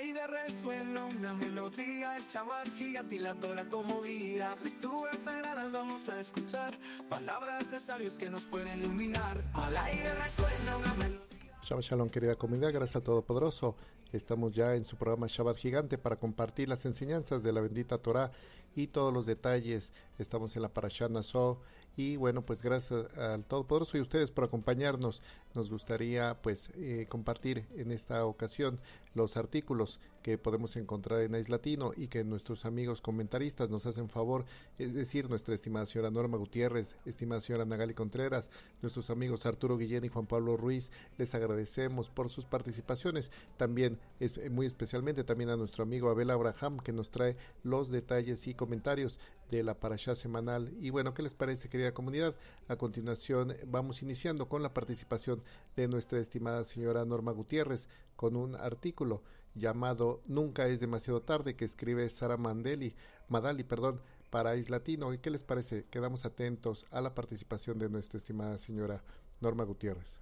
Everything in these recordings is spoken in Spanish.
aire resuena una melodía, el chaval gigante y la Torá como guía. Lecturas sagradas vamos a escuchar, palabras de sabios que nos pueden iluminar. Al aire resuena una melodía. Shabbat Shalom, querida comunidad, gracias al Todopoderoso. Estamos ya en su programa Shabbat Gigante para compartir las enseñanzas de la bendita Torá y todos los detalles. Estamos en la Parashá Naso y bueno, pues gracias al Todopoderoso y a ustedes por acompañarnos. Nos gustaría pues compartir en esta ocasión los artículos que podemos encontrar en Ais Latino y que nuestros amigos comentaristas nos hacen favor, es decir, nuestra estimada señora Norma Gutiérrez, estimada señora Nagali Contreras, nuestros amigos Arturo Guillén y Juan Pablo Ruiz. Les agradecemos por sus participaciones, también muy especialmente también a nuestro amigo Abel Abraham, que nos trae los detalles y comentarios de la parashá semanal. Y bueno, ¿qué les parece, querida comunidad? A continuación vamos iniciando con la participación de nuestra estimada señora Norma Gutiérrez con un artículo llamado Nunca es demasiado tarde, que escribe Sara Madali, para Ais Latino. ¿Y qué les parece? Quedamos atentos a la participación de nuestra estimada señora Norma Gutiérrez.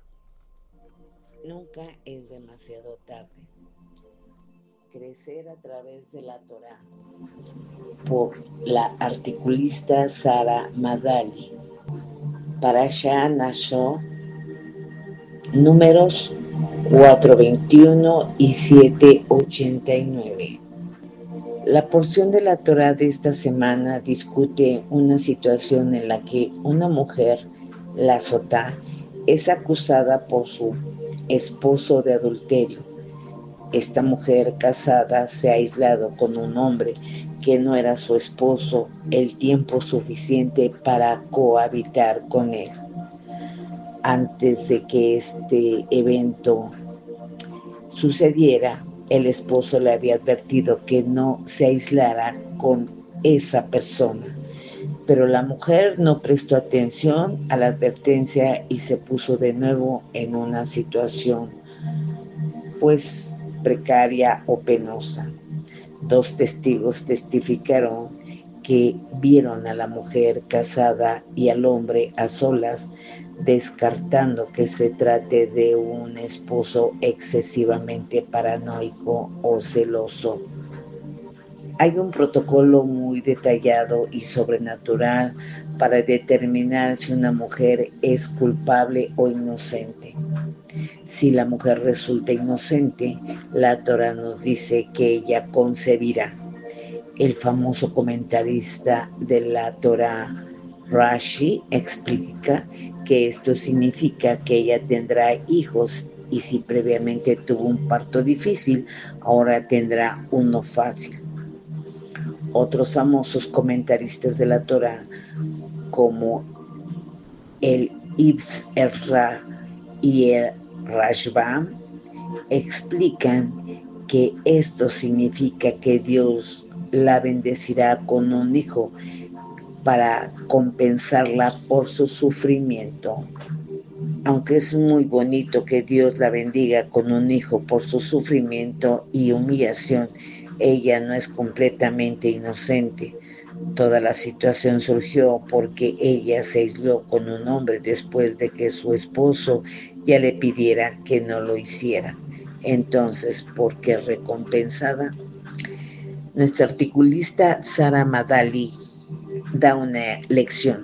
Nunca es demasiado tarde. Crecer a través de la Torá, por la articulista Sara Madali. Parashá Naso, números 421 y 789. La porción de la Torá de esta semana discute una situación en la que una mujer, la Sotá, es acusada por su esposo de adulterio. Esta mujer casada se ha aislado con un hombre que no era su esposo el tiempo suficiente para cohabitar con él. Antes de que este evento sucediera, el esposo le había advertido que no se aislara con esa persona, pero la mujer no prestó atención a la advertencia y se puso de nuevo en una situación pues precaria o penosa. 2 testigos testificaron que vieron a la mujer casada y al hombre a solas, descartando que se trate de un esposo excesivamente paranoico o celoso. Hay un protocolo muy detallado y sobrenatural para determinar si una mujer es culpable o inocente. Si la mujer resulta inocente, la Torá nos dice que ella concebirá. El famoso comentarista de la Torá, Rashi, explica que esto significa que ella tendrá hijos y si previamente tuvo un parto difícil, ahora tendrá uno fácil. Otros famosos comentaristas de la Torá, como el Ibn Ezra y el Rashbam, explican que esto significa que Dios la bendecirá con un hijo para compensarla por su sufrimiento. Aunque es muy bonito que Dios la bendiga con un hijo por su sufrimiento y humillación, ella no es completamente inocente. Toda la situación surgió porque ella se aisló con un hombre después de que su esposo ya le pidiera que no lo hiciera. Entonces, ¿por qué recompensada? Nuestra articulista Sara Madali da una lección.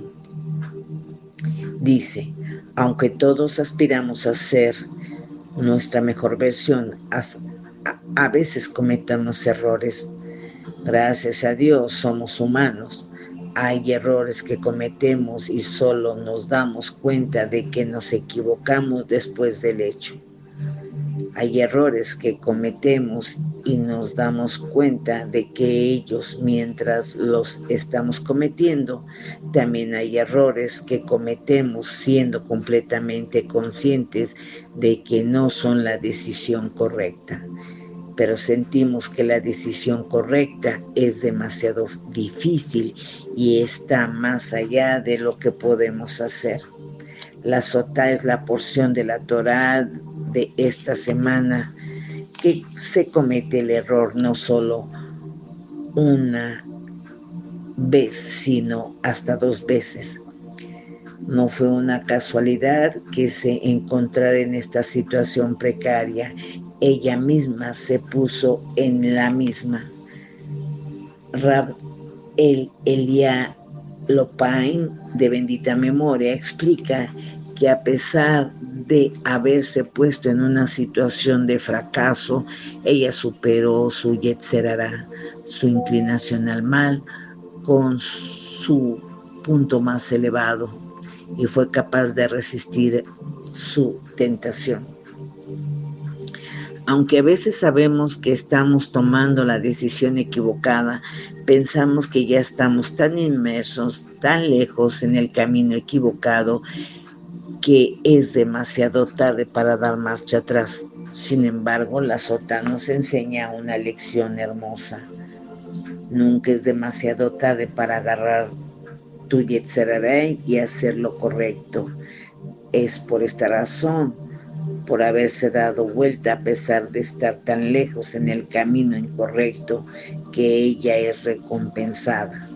Dice, aunque todos aspiramos a ser nuestra mejor versión, a veces cometemos errores. Gracias a Dios somos humanos. Hay errores que cometemos y solo nos damos cuenta de que nos equivocamos después del hecho. Hay errores que cometemos y nos damos cuenta de que ellos, mientras los estamos cometiendo, también hay errores que cometemos siendo completamente conscientes de que no son la decisión correcta. Pero sentimos que la decisión correcta es demasiado difícil y está más allá de lo que podemos hacer. La Sotá es la porción de la Torá de esta semana que se comete el error no solo una vez, sino hasta 2 veces. No fue una casualidad que se encontrara en esta situación precaria ella misma se puso en la misma. Rab Elia Lopain, de bendita memoria, explica que a pesar de haberse puesto en una situación de fracaso, ella superó su yetzer hará, su inclinación al mal, con su punto más elevado, y fue capaz de resistir su tentación. Aunque a veces sabemos que estamos tomando la decisión equivocada, pensamos que ya estamos tan inmersos, tan lejos en el camino equivocado, que es demasiado tarde para dar marcha atrás. Sin embargo, la Sotá nos enseña una lección hermosa. Nunca es demasiado tarde para agarrar tu yetzer hará y hacer lo correcto. Es por esta razón, por haberse dado vuelta a pesar de estar tan lejos en el camino incorrecto, que ella es recompensada.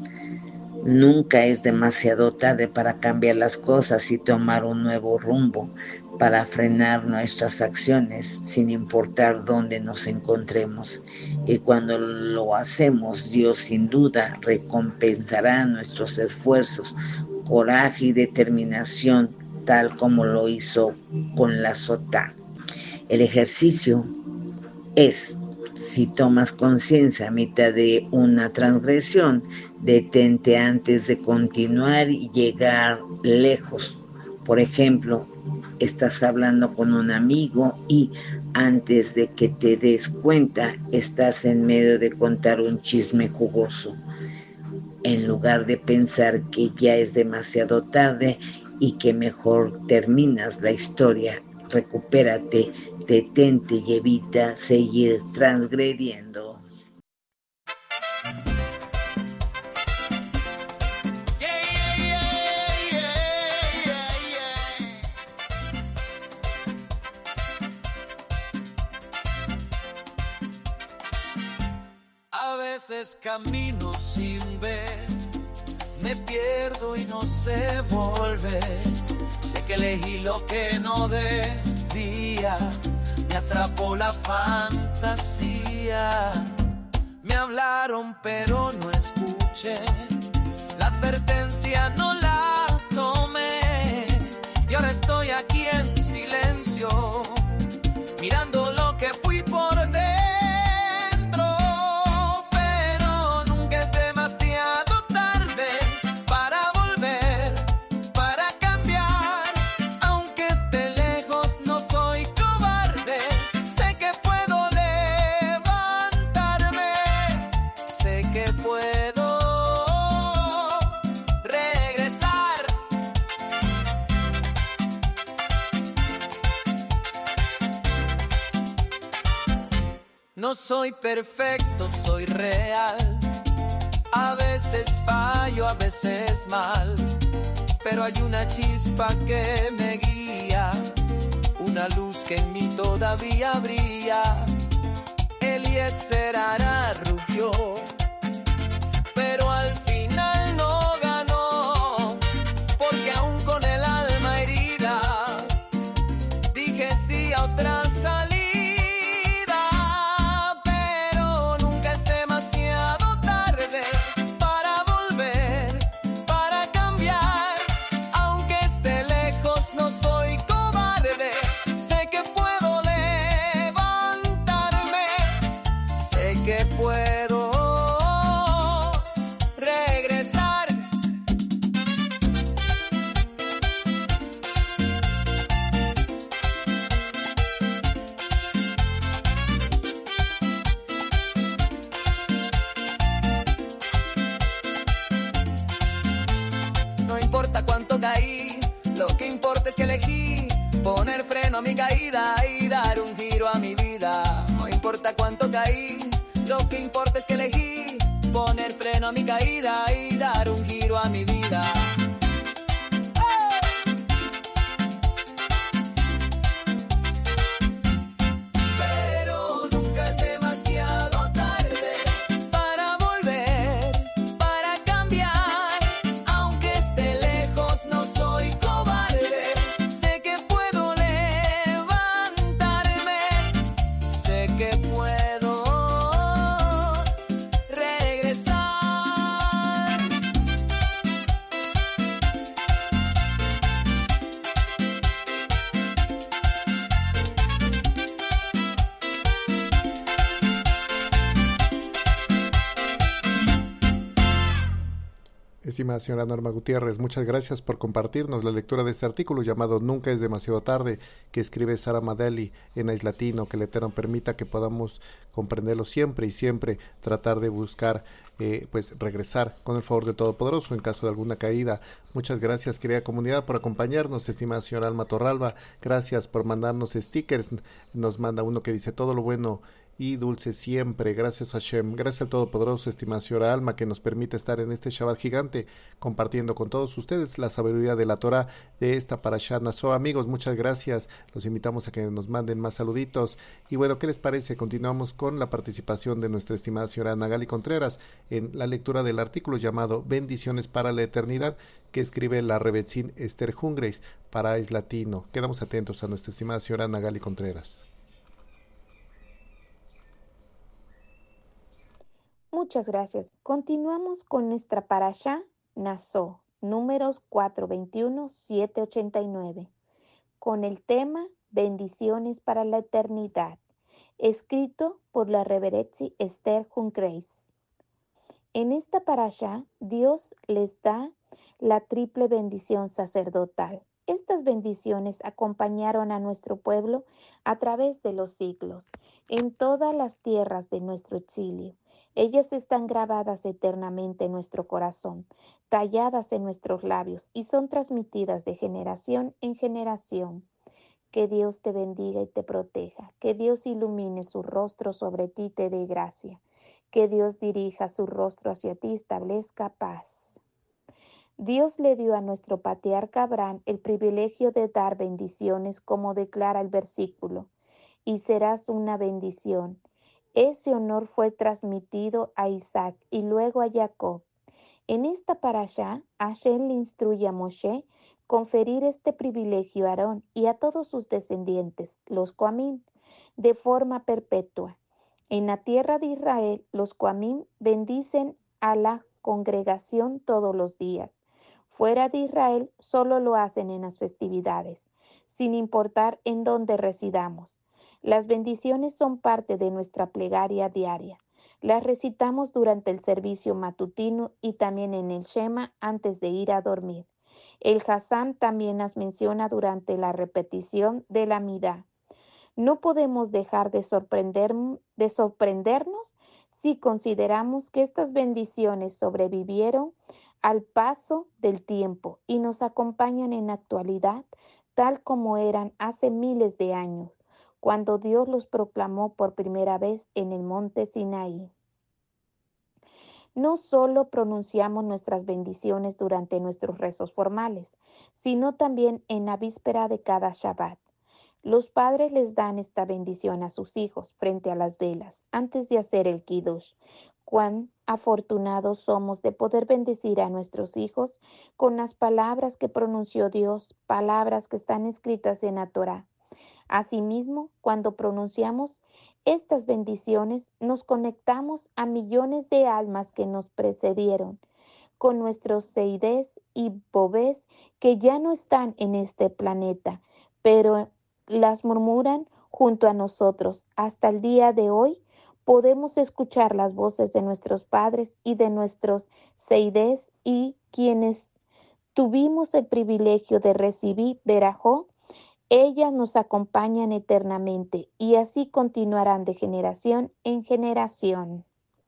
Nunca es demasiado tarde para cambiar las cosas y tomar un nuevo rumbo, para frenar nuestras acciones sin importar dónde nos encontremos. Y cuando lo hacemos, Dios sin duda recompensará nuestros esfuerzos, coraje y determinación, tal como lo hizo con la Sotá. El ejercicio es: si tomas conciencia a mitad de una transgresión, detente antes de continuar y llegar lejos. Por ejemplo, estás hablando con un amigo y antes de que te des cuenta, estás en medio de contar un chisme jugoso. En lugar de pensar que ya es demasiado tarde y que mejor terminas la historia, recupérate, detente y evita seguir transgrediendo. A veces camino sin ver, me pierdo y no sé volver. Sé que elegí lo que no debía, me atrapó la fantasía. Me hablaron pero no escuché, la advertencia no la tomé. Y ahora estoy aquí en silencio, mirando lo que fui por dentro. No soy perfecto, soy real. A veces fallo, a veces mal, pero hay una chispa que me guía, una luz que en mí todavía brilla. El yetzer hará rugió, pero al final no ganó, porque aún con el alma herida, dije sí a otra salida. Poner freno a mi caída y dar un giro a mi vida. No importa cuánto caí, lo que importa es que elegí poner freno a mi caída y dar un giro a mi vida. Estimada señora Norma Gutiérrez, muchas gracias por compartirnos la lectura de este artículo llamado Nunca es demasiado tarde, que escribe Sara Madeli en Ais Latino. Que el Eterno permita que podamos comprenderlo siempre y siempre tratar de buscar pues regresar con el favor del Todopoderoso en caso de alguna caída. Muchas gracias, querida comunidad, por acompañarnos. Estimada señora Alma Torralba, gracias por mandarnos stickers. Nos manda uno que dice todo lo bueno y dulce siempre. Gracias a Hashem, gracias al Todopoderoso, estimada señora Alma, que nos permite estar en este Shabbat gigante compartiendo con todos ustedes la sabiduría de la Torah de esta Parashá Naso. Amigos, muchas gracias. Los invitamos a que nos manden más saluditos. Y bueno, ¿qué les parece? Continuamos con la participación de nuestra estimada señora Nagali Contreras en la lectura del artículo llamado Bendiciones para la Eternidad, que escribe la Rebetzin Esther Jungreis para Ais Latino. Quedamos atentos a nuestra estimada señora Nagali Contreras. Muchas gracias. Continuamos con nuestra parashá Naso, números 421, 789, con el tema Bendiciones para la Eternidad, escrito por la Reberetzi Esther Jungreis. En esta parashá, Dios les da la triple bendición sacerdotal. Estas bendiciones acompañaron a nuestro pueblo a través de los siglos, en todas las tierras de nuestro exilio. Ellas están grabadas eternamente en nuestro corazón, talladas en nuestros labios y son transmitidas de generación en generación. Que Dios te bendiga y te proteja. Que Dios ilumine su rostro sobre ti y te dé gracia. Que Dios dirija su rostro hacia ti y establezca paz. Dios le dio a nuestro patriarca Abraham el privilegio de dar bendiciones, como declara el versículo, y serás una bendición. Ese honor fue transmitido a Isaac y luego a Jacob. En esta parashá, Hashem le instruye a Moshe conferir este privilegio a Aarón y a todos sus descendientes, los Coamim, de forma perpetua. En la tierra de Israel, los Coamim bendicen a la congregación todos los días. Fuera de Israel, solo lo hacen en las festividades, sin importar en dónde residamos. Las bendiciones son parte de nuestra plegaria diaria. Las recitamos durante el servicio matutino y también en el Shema antes de ir a dormir. El Hassam también las menciona durante la repetición de la Midá. No podemos dejar de sorprendernos si consideramos que estas bendiciones sobrevivieron al paso del tiempo y nos acompañan en la actualidad tal como eran hace miles de años, cuando Dios los proclamó por primera vez en el monte Sinaí. No solo pronunciamos nuestras bendiciones durante nuestros rezos formales, sino también en la víspera de cada Shabbat. Los padres les dan esta bendición a sus hijos frente a las velas, antes de hacer el Kiddush. Cuán afortunados somos de poder bendecir a nuestros hijos con las palabras que pronunció Dios, palabras que están escritas en la Torá. Asimismo, cuando pronunciamos estas bendiciones, nos conectamos a millones de almas que nos precedieron, con nuestros seidés y bobés que ya no están en este planeta, pero las murmuran junto a nosotros. Hasta el día de hoy podemos escuchar las voces de nuestros padres y de nuestros seidés y quienes tuvimos el privilegio de recibir Berajó. Ellas nos acompañan eternamente y así continuarán de generación en generación.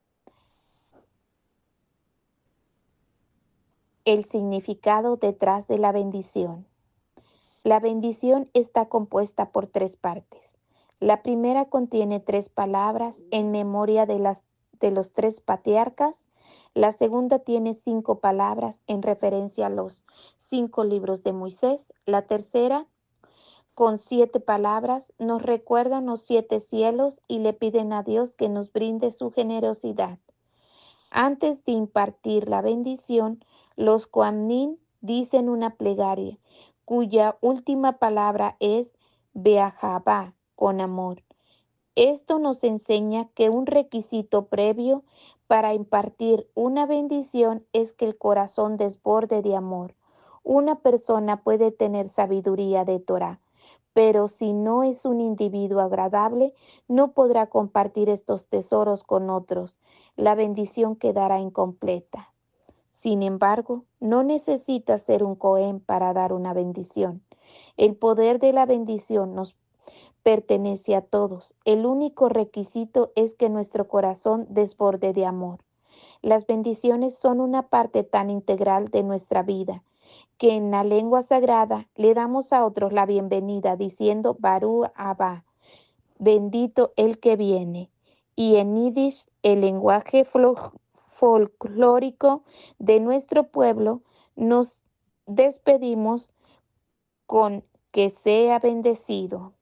El significado detrás de la bendición. La bendición está compuesta por 3 partes. La primera contiene 3 palabras en memoria de los 3 patriarcas. La segunda tiene 5 palabras en referencia a los 5 libros de Moisés. La tercera, con 7 palabras, nos recuerdan los 7 cielos y le piden a Dios que nos brinde su generosidad. Antes de impartir la bendición, los Kohanim dicen una plegaria, cuya última palabra es Beahavá, con amor. Esto nos enseña que un requisito previo para impartir una bendición es que el corazón desborde de amor. Una persona puede tener sabiduría de Torah, pero si no es un individuo agradable, no podrá compartir estos tesoros con otros. La bendición quedará incompleta. Sin embargo, no necesitas ser un Cohen para dar una bendición. El poder de la bendición nos pertenece a todos. El único requisito es que nuestro corazón desborde de amor. Las bendiciones son una parte tan integral de nuestra vida que en la lengua sagrada le damos a otros la bienvenida diciendo Barú Abba, bendito el que viene. Y en Yiddish, el lenguaje folclórico de nuestro pueblo, nos despedimos con que sea bendecido.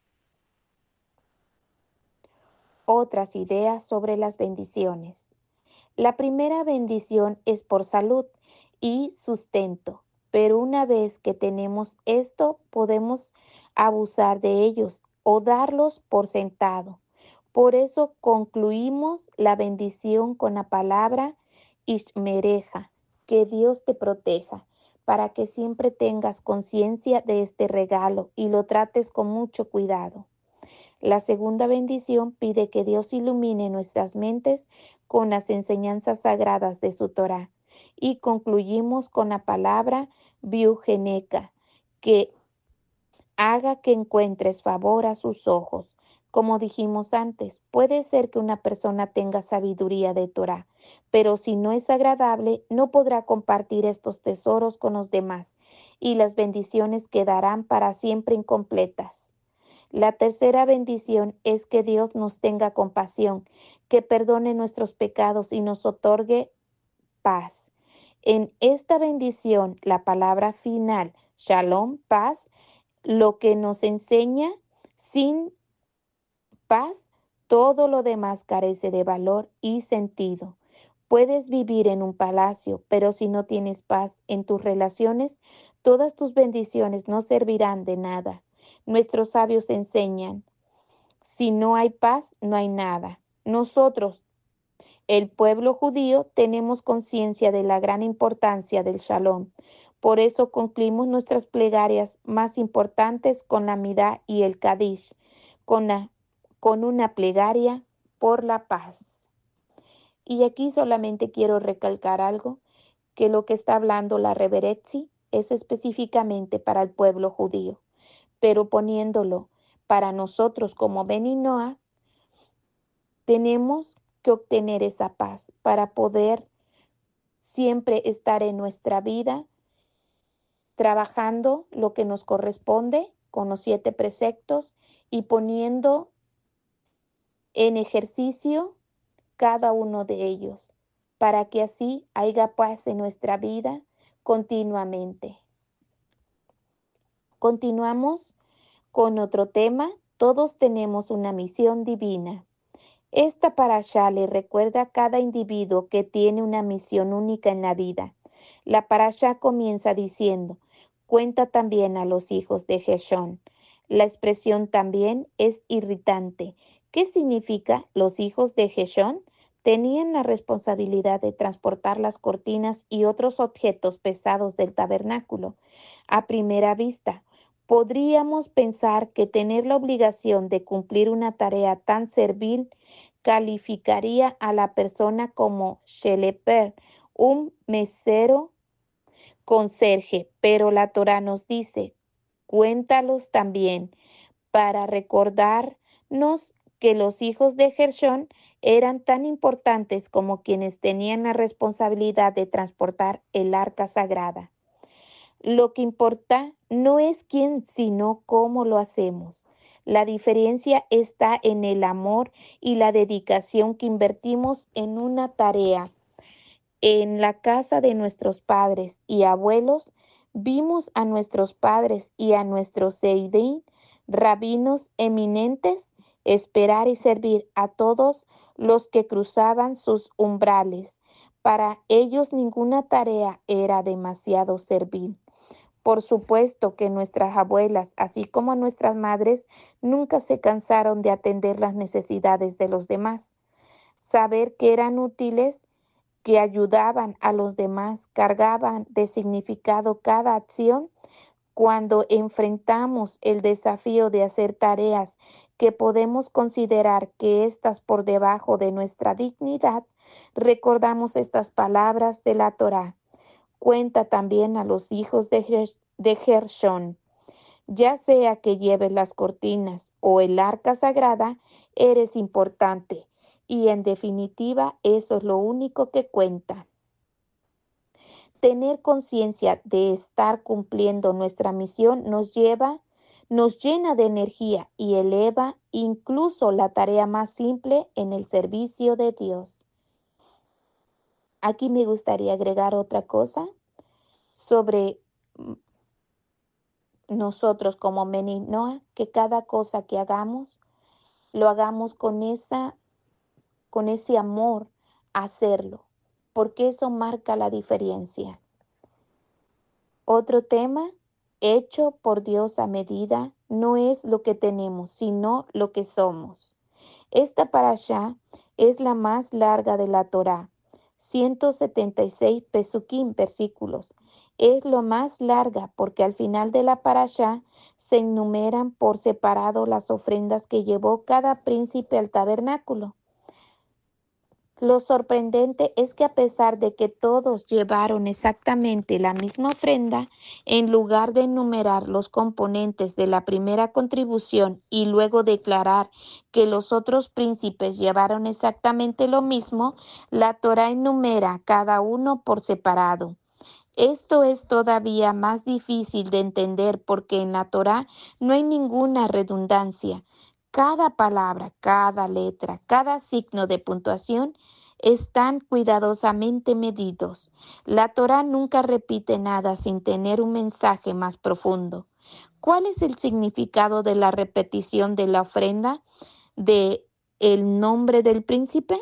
Otras ideas sobre las bendiciones. La primera bendición es por salud y sustento, pero una vez que tenemos esto, podemos abusar de ellos o darlos por sentado. Por eso concluimos la bendición con la palabra Ishmereja, que Dios te proteja, para que siempre tengas conciencia de este regalo y lo trates con mucho cuidado. La segunda bendición pide que Dios ilumine nuestras mentes con las enseñanzas sagradas de su Torá. Y concluimos con la palabra Biugeneca, que haga que encuentres favor a sus ojos. Como dijimos antes, puede ser que una persona tenga sabiduría de Torá, pero si no es agradable, no podrá compartir estos tesoros con los demás y las bendiciones quedarán para siempre incompletas. La tercera bendición es que Dios nos tenga compasión, que perdone nuestros pecados y nos otorgue paz. En esta bendición, la palabra final, Shalom, paz, lo que nos enseña, sin paz, todo lo demás carece de valor y sentido. Puedes vivir en un palacio, pero si no tienes paz en tus relaciones, todas tus bendiciones no servirán de nada. Nuestros sabios enseñan, si no hay paz, no hay nada. Nosotros, el pueblo judío, tenemos conciencia de la gran importancia del Shalom. Por eso concluimos nuestras plegarias más importantes con la Midá y el Kadish, con una plegaria por la paz. Y aquí solamente quiero recalcar algo, que lo que está hablando la Reveretzi es específicamente para el pueblo judío, pero poniéndolo para nosotros como Beni Noah, tenemos que obtener esa paz para poder siempre estar en nuestra vida trabajando lo que nos corresponde con los 7 preceptos y poniendo en ejercicio cada uno de ellos, para que así haya paz en nuestra vida continuamente. Continuamos con otro tema. Todos tenemos una misión divina. Esta parashá le recuerda a cada individuo que tiene una misión única en la vida. La parashá comienza diciendo, cuenta también a los hijos de Gershón. La expresión también es irritante. ¿Qué significa? Los hijos de Gershón tenían la responsabilidad de transportar las cortinas y otros objetos pesados del tabernáculo. A primera vista, podríamos pensar que tener la obligación de cumplir una tarea tan servil calificaría a la persona como sheleper, un mesero conserje, pero la Torá nos dice, cuéntalos también, para recordarnos que los hijos de Gershón eran tan importantes como quienes tenían la responsabilidad de transportar el arca sagrada. Lo que importa no es quién, sino cómo lo hacemos. La diferencia está en el amor y la dedicación que invertimos en una tarea. En la casa de nuestros padres y abuelos, vimos a nuestros padres y a nuestros seidín, rabinos eminentes, esperar y servir a todos los que cruzaban sus umbrales. Para ellos ninguna tarea era demasiado servil. Por supuesto que nuestras abuelas, así como nuestras madres, nunca se cansaron de atender las necesidades de los demás. Saber que eran útiles, que ayudaban a los demás, cargaban de significado cada acción. Cuando enfrentamos el desafío de hacer tareas que podemos considerar que estás por debajo de nuestra dignidad, recordamos estas palabras de la Torá. Cuenta también a los hijos de Gershón. Ya sea que lleves las cortinas o el arca sagrada, eres importante. Y en definitiva, eso es lo único que cuenta. Tener conciencia de estar cumpliendo nuestra misión nos llena de energía y eleva incluso la tarea más simple en el servicio de Dios. Aquí me gustaría agregar otra cosa sobre nosotros como Meninoa, que cada cosa que hagamos, lo hagamos con ese amor a hacerlo, porque eso marca la diferencia. Otro tema, hecho por Dios a medida, no es lo que tenemos, sino lo que somos. Esta parashá es la más larga de la Torá, 176 pesukim, versículos. Es lo más larga porque al final de la parashá se enumeran por separado las ofrendas que llevó cada príncipe al tabernáculo. Lo sorprendente es que a pesar de que todos llevaron exactamente la misma ofrenda, en lugar de enumerar los componentes de la primera contribución y luego declarar que los otros príncipes llevaron exactamente lo mismo, la Torá enumera cada uno por separado. Esto es todavía más difícil de entender porque en la Torá no hay ninguna redundancia. Cada palabra, cada letra, cada signo de puntuación están cuidadosamente medidos. La Torá nunca repite nada sin tener un mensaje más profundo. ¿Cuál es el significado de la repetición de la ofrenda de el nombre del príncipe?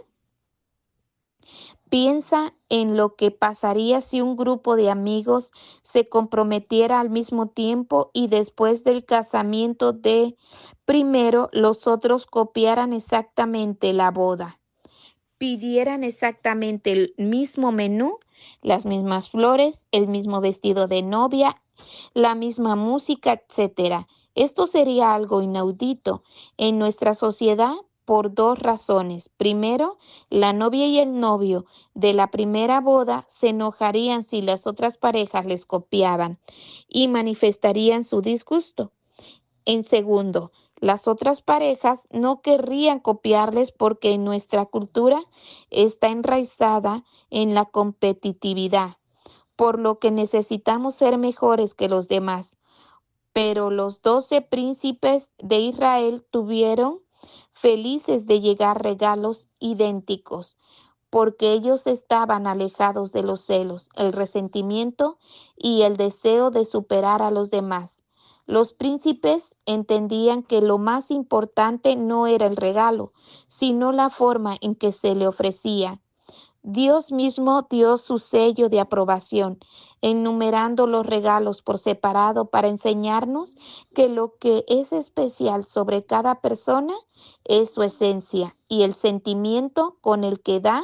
Piensa en lo que pasaría si un grupo de amigos se comprometiera al mismo tiempo y después del casamiento de primero los otros copiaran exactamente la boda, pidieran exactamente el mismo menú, las mismas flores, el mismo vestido de novia, la misma música, etc. Esto sería algo inaudito en nuestra sociedad por dos razones. Primero, la novia y el novio de la primera boda se enojarían si las otras parejas les copiaban y manifestarían su disgusto. En segundo, las otras parejas no querrían copiarles porque en nuestra cultura está enraizada en la competitividad, por lo que necesitamos ser mejores que los demás. Pero los 12 príncipes de Israel tuvieron felices de llegar regalos idénticos, porque ellos estaban alejados de los celos, el resentimiento y el deseo de superar a los demás. Los príncipes entendían que lo más importante no era el regalo, sino la forma en que se le ofrecía. Dios mismo dio su sello de aprobación, enumerando los regalos por separado para enseñarnos que lo que es especial sobre cada persona es su esencia y el sentimiento con el que da,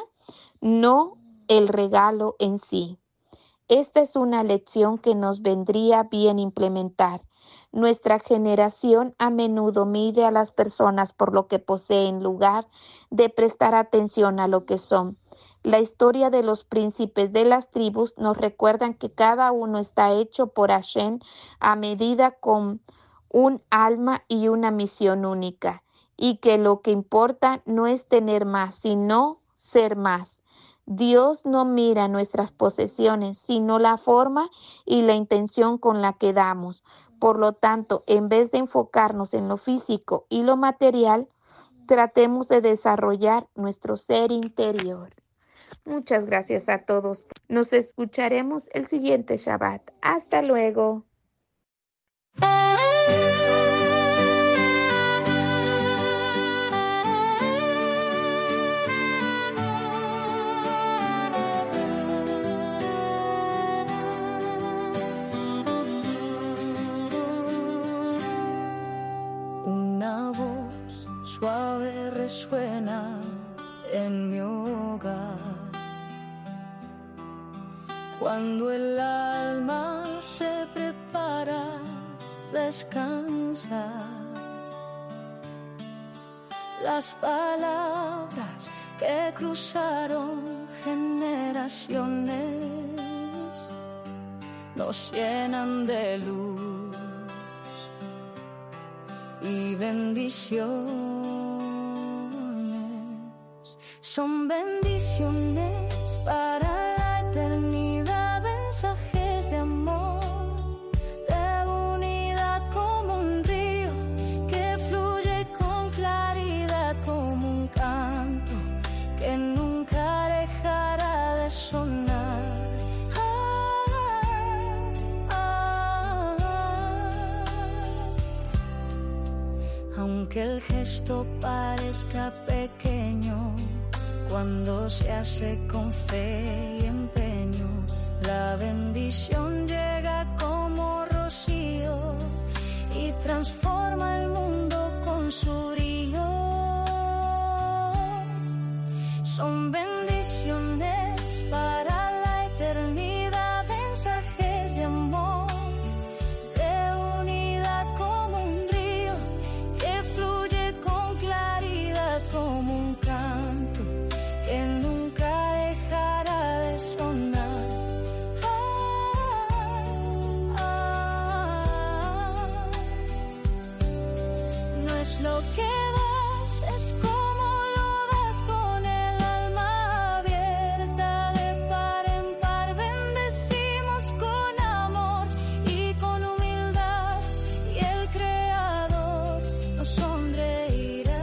no el regalo en sí. Esta es una lección que nos vendría bien implementar. Nuestra generación a menudo mide a las personas por lo que poseen en lugar de prestar atención a lo que son. La historia de los príncipes de las tribus nos recuerdan que cada uno está hecho por Hashem a medida con un alma y una misión única, y que lo que importa no es tener más, sino ser más. Dios no mira nuestras posesiones, sino la forma y la intención con la que damos. Por lo tanto, en vez de enfocarnos en lo físico y lo material, tratemos de desarrollar nuestro ser interior. Muchas gracias a todos. Nos escucharemos el siguiente Shabbat. Hasta luego. Una voz suave resuena en mi hogar. Cuando el alma se prepara a descansar, las palabras que cruzaron generaciones nos llenan de luz y bendiciones. Son bendiciones para la eternidad, mensajes de amor, de unidad como un río que fluye con claridad, como un canto que nunca dejará de sonar. Aunque el gesto parezca pequeño, cuando se hace con fe y empeño, la bendición llega como rocío y transforma el mundo con su brillo. Son bendiciones para la eternidad, mensajes de amor, de unidad como un río que fluye con claridad, como un canto que nunca dejará de sonar. No es lo que das, es como lo das, con el alma abierta, de par en par bendecimos con amor y con humildad, y el Creador nos sonreirá.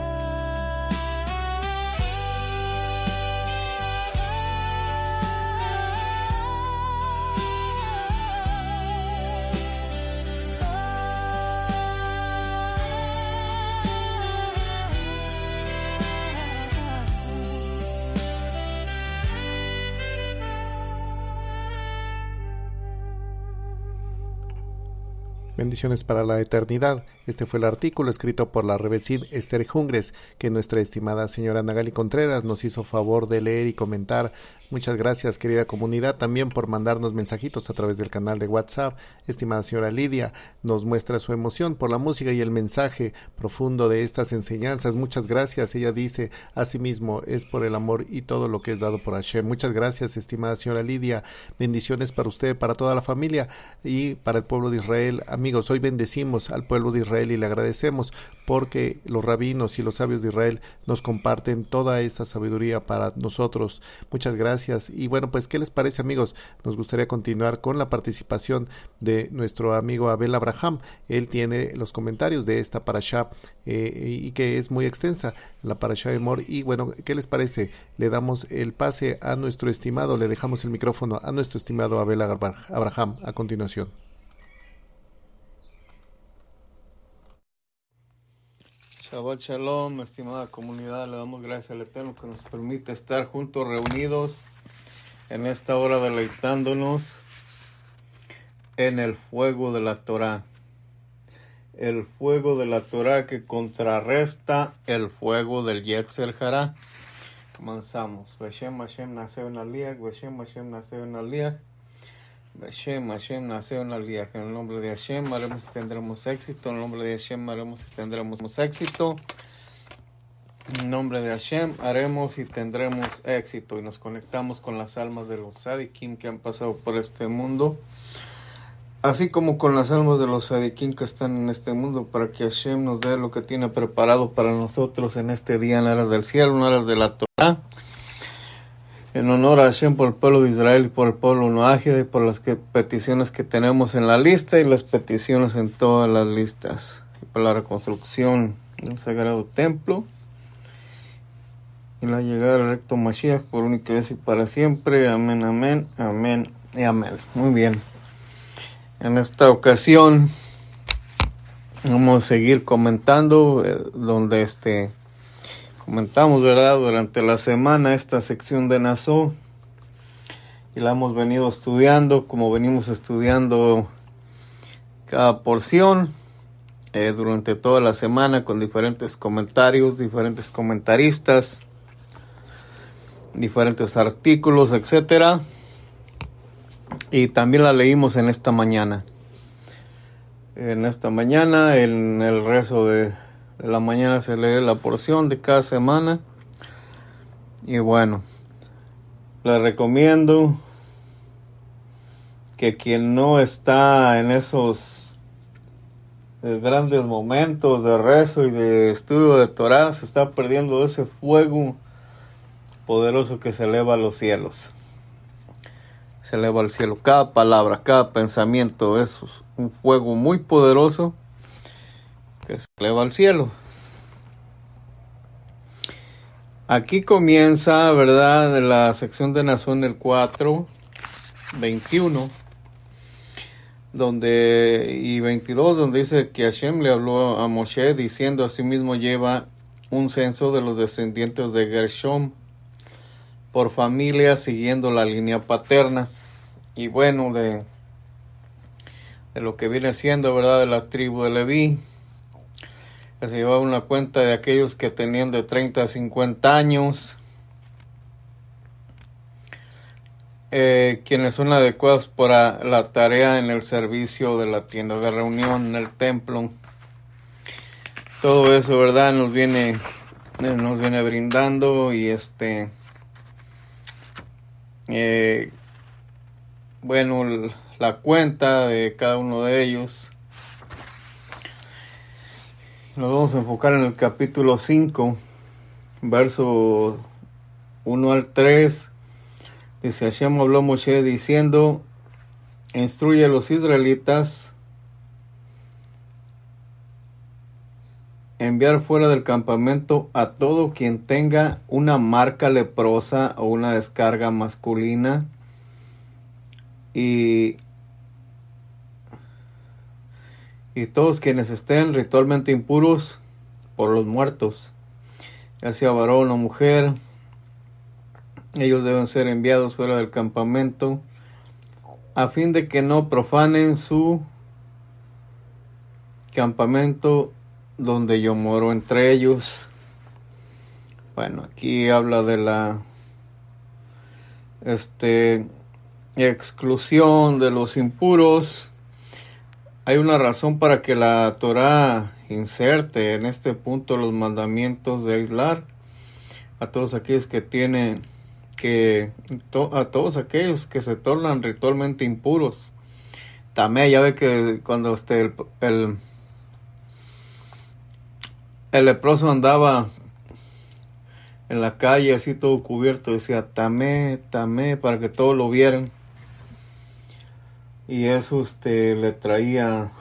Bendiciones para la eternidad. Este fue el artículo escrito por la rebelcín Esther Jungres, que nuestra estimada señora Nagali Contreras nos hizo favor de leer y comentar. Muchas gracias, querida comunidad, también por mandarnos mensajitos a través del canal de WhatsApp. Estimada señora Lidia nos muestra su emoción por la música y el mensaje profundo de estas enseñanzas. Muchas gracias. Ella dice, asimismo, es por el amor y todo lo que es dado por Hashem. Muchas gracias, estimada señora Lidia. Bendiciones para usted, para toda la familia y para el pueblo de Israel. Amigos, hoy bendecimos al pueblo de Israel y le agradecemos porque los rabinos y los sabios de Israel nos comparten toda esa sabiduría para nosotros. Muchas gracias. Y bueno, pues, ¿qué les parece, amigos? Nos gustaría continuar con la participación de nuestro amigo Abel Abraham. Él tiene los comentarios de esta parashá y que es muy extensa, la parashá de Emor. Y bueno, ¿qué les parece? Le damos el pase a nuestro estimado, le dejamos el micrófono a nuestro estimado Abel Abraham a continuación. Shabbat Shalom, estimada comunidad, le damos gracias al Eterno que nos permite estar juntos, reunidos en esta hora, deleitándonos en el fuego de la Torah. El fuego de la Torah que contrarresta el fuego del Yetzer Hará. Comenzamos. Beshem Hashem naseu en Aliach, Beshem Hashem naseu en Aliach, Beshem Hashem naseu en Aliach. En el nombre de Hashem haremos y tendremos éxito. En el nombre de Hashem haremos y tendremos éxito. En el nombre de Hashem haremos y tendremos éxito. Y nos conectamos con las almas de los Sadikim que han pasado por este mundo, así como con las almas de los Sadikim que están en este mundo, para que Hashem nos dé lo que tiene preparado para nosotros en este día, en aras del cielo, en aras de la Torah. En honor a Hashem por el pueblo de Israel y por el pueblo noájide, y por las peticiones que tenemos en la lista y las peticiones en todas las listas, y por la reconstrucción del sagrado templo y la llegada del recto Mashiach por única vez y para siempre. Amén, amén, amén y amén. Muy bien. En esta ocasión vamos a seguir comentando donde comentamos, ¿verdad?, durante la semana esta sección de Nazó, y la hemos venido estudiando como venimos estudiando cada porción durante toda la semana, con diferentes comentarios, diferentes comentaristas, diferentes artículos, etcétera. Y también la leímos en esta mañana. En esta mañana, en el rezo de de la mañana se lee la porción de cada semana. Y bueno, les recomiendo que quien no está en esos grandes momentos de rezo y de estudio de Torah se está perdiendo ese fuego poderoso que se eleva a los cielos. Se eleva al cielo. Cada palabra, cada pensamiento es un fuego muy poderoso que se eleva al cielo. Aquí comienza, ¿verdad?, la sección de Nazón el 4:21 y 22, donde dice que Hashem le habló a Moshe diciendo: asimismo lleva un censo de los descendientes de Gershom por familia siguiendo la línea paterna. Y bueno, de lo que viene siendo, ¿verdad?, de la tribu de Leví, que se llevaba una cuenta de aquellos que tenían de 30 a 50 años, quienes son adecuados para la tarea en el servicio de la tienda de reunión, en el templo. Todo eso, ¿verdad?, nos viene brindando. Y bueno, la cuenta de cada uno de ellos. Nos vamos a enfocar en el capítulo 5, verso 1 al 3. Dice: Hashem habló a Moshe diciendo: instruye a los israelitas enviar fuera del campamento a todo quien tenga una marca leprosa o una descarga masculina, y todos quienes estén ritualmente impuros por los muertos, ya sea varón o mujer. Ellos deben ser enviados fuera del campamento a fin de que no profanen su campamento donde yo moro entre ellos. Bueno, aquí habla de la exclusión de los impuros. Hay una razón para que la Torah inserte en este punto los mandamientos de aislar a todos aquellos que tienen a todos aquellos que se tornan ritualmente impuros. También ya ve que cuando el leproso andaba en la calle así todo cubierto, decía tamé, tamé, para que todos lo vieran. Y eso le traía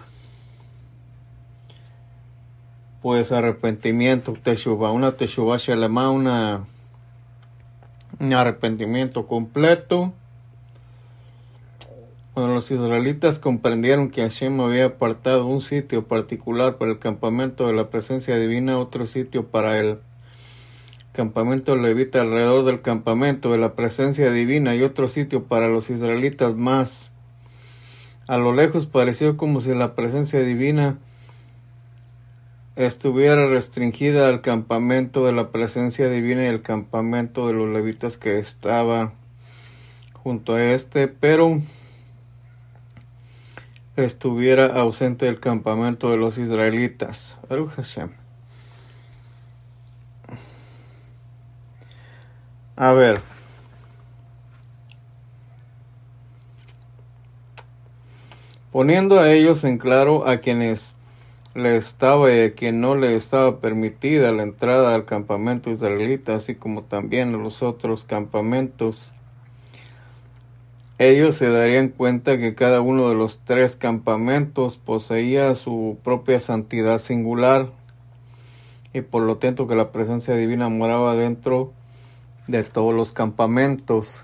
pues arrepentimiento, teshuvah, una teshuvah shelema, un arrepentimiento completo. Cuando los israelitas comprendieron que Hashem había apartado un sitio particular para el campamento de la presencia divina, otro sitio para el campamento levita alrededor del campamento de la presencia divina y otro sitio para los israelitas más, a lo lejos pareció como si la presencia divina estuviera restringida al campamento de la presencia divina y el campamento de los levitas que estaba junto a pero estuviera ausente del campamento de los israelitas. Baruch Hashem. A ver. Poniendo a ellos en claro a quienes le estaba y a quien no le estaba permitida la entrada al campamento israelita, así como también a los otros campamentos, ellos se darían cuenta que cada uno de los 3 campamentos poseía su propia santidad singular y por lo tanto que la presencia divina moraba dentro de todos los campamentos.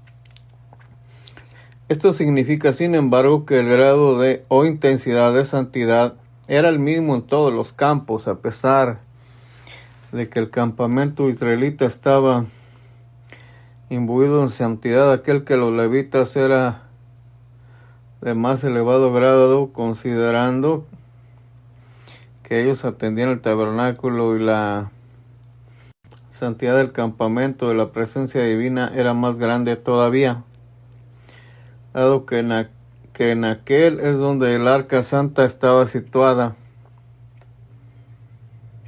Esto significa, sin embargo, que el grado o intensidad de santidad era el mismo en todos los campos, a pesar de que el campamento israelita estaba imbuido en santidad. Aquel que los levitas era de más elevado grado, considerando que ellos atendían el tabernáculo, y la santidad del campamento de la presencia divina era más grande todavía, dado que en aquel es donde el arca santa estaba situada.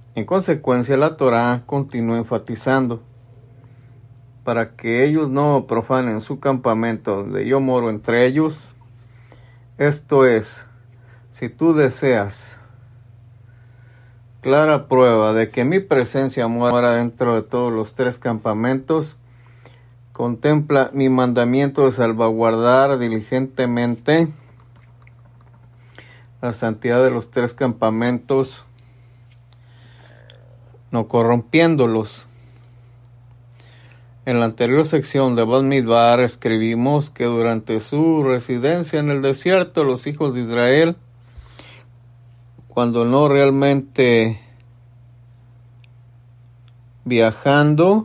En consecuencia, la Torá continúa enfatizando: para que ellos no profanen su campamento donde yo moro entre ellos. Esto es, si tú deseas clara prueba de que mi presencia mora dentro de todos los 3 campamentos, contempla mi mandamiento de salvaguardar diligentemente la santidad de los 3 campamentos, no corrompiéndolos. En la anterior sección de Bamidbar escribimos que durante su residencia en el desierto, los hijos de Israel, cuando no realmente viajando,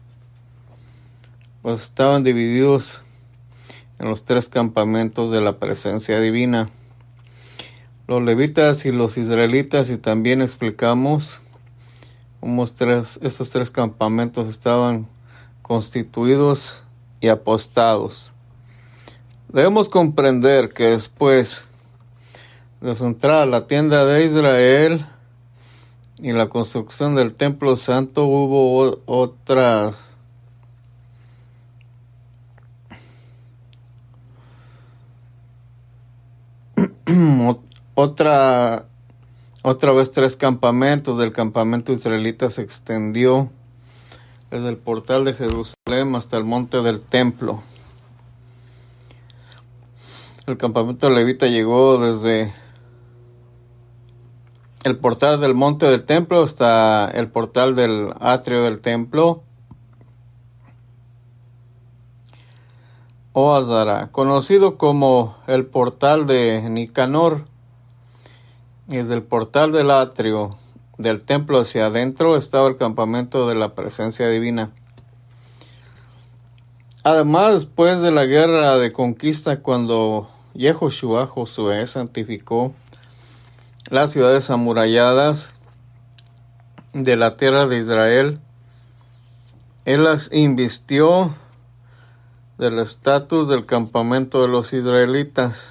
pues estaban divididos en los 3 campamentos de la presencia divina. Los levitas y los israelitas, y también explicamos cómo estos 3 campamentos estaban constituidos y apostados. Debemos comprender que después de su entrada a la tienda de Israel y la construcción del templo santo, hubo otra vez 3 campamentos. Del campamento israelita se extendió desde el portal de Jerusalén hasta el monte del templo. El campamento levita llegó desde el portal del monte del templo hasta el portal del atrio del templo, o Azara, conocido como el portal de Nicanor. Desde el portal del atrio del templo hacia adentro estaba el campamento de la presencia divina. Además, después de la guerra de conquista, cuando Josué santificó las ciudades amuralladas de la tierra de Israel, él las invistió del estatus del campamento de los israelitas.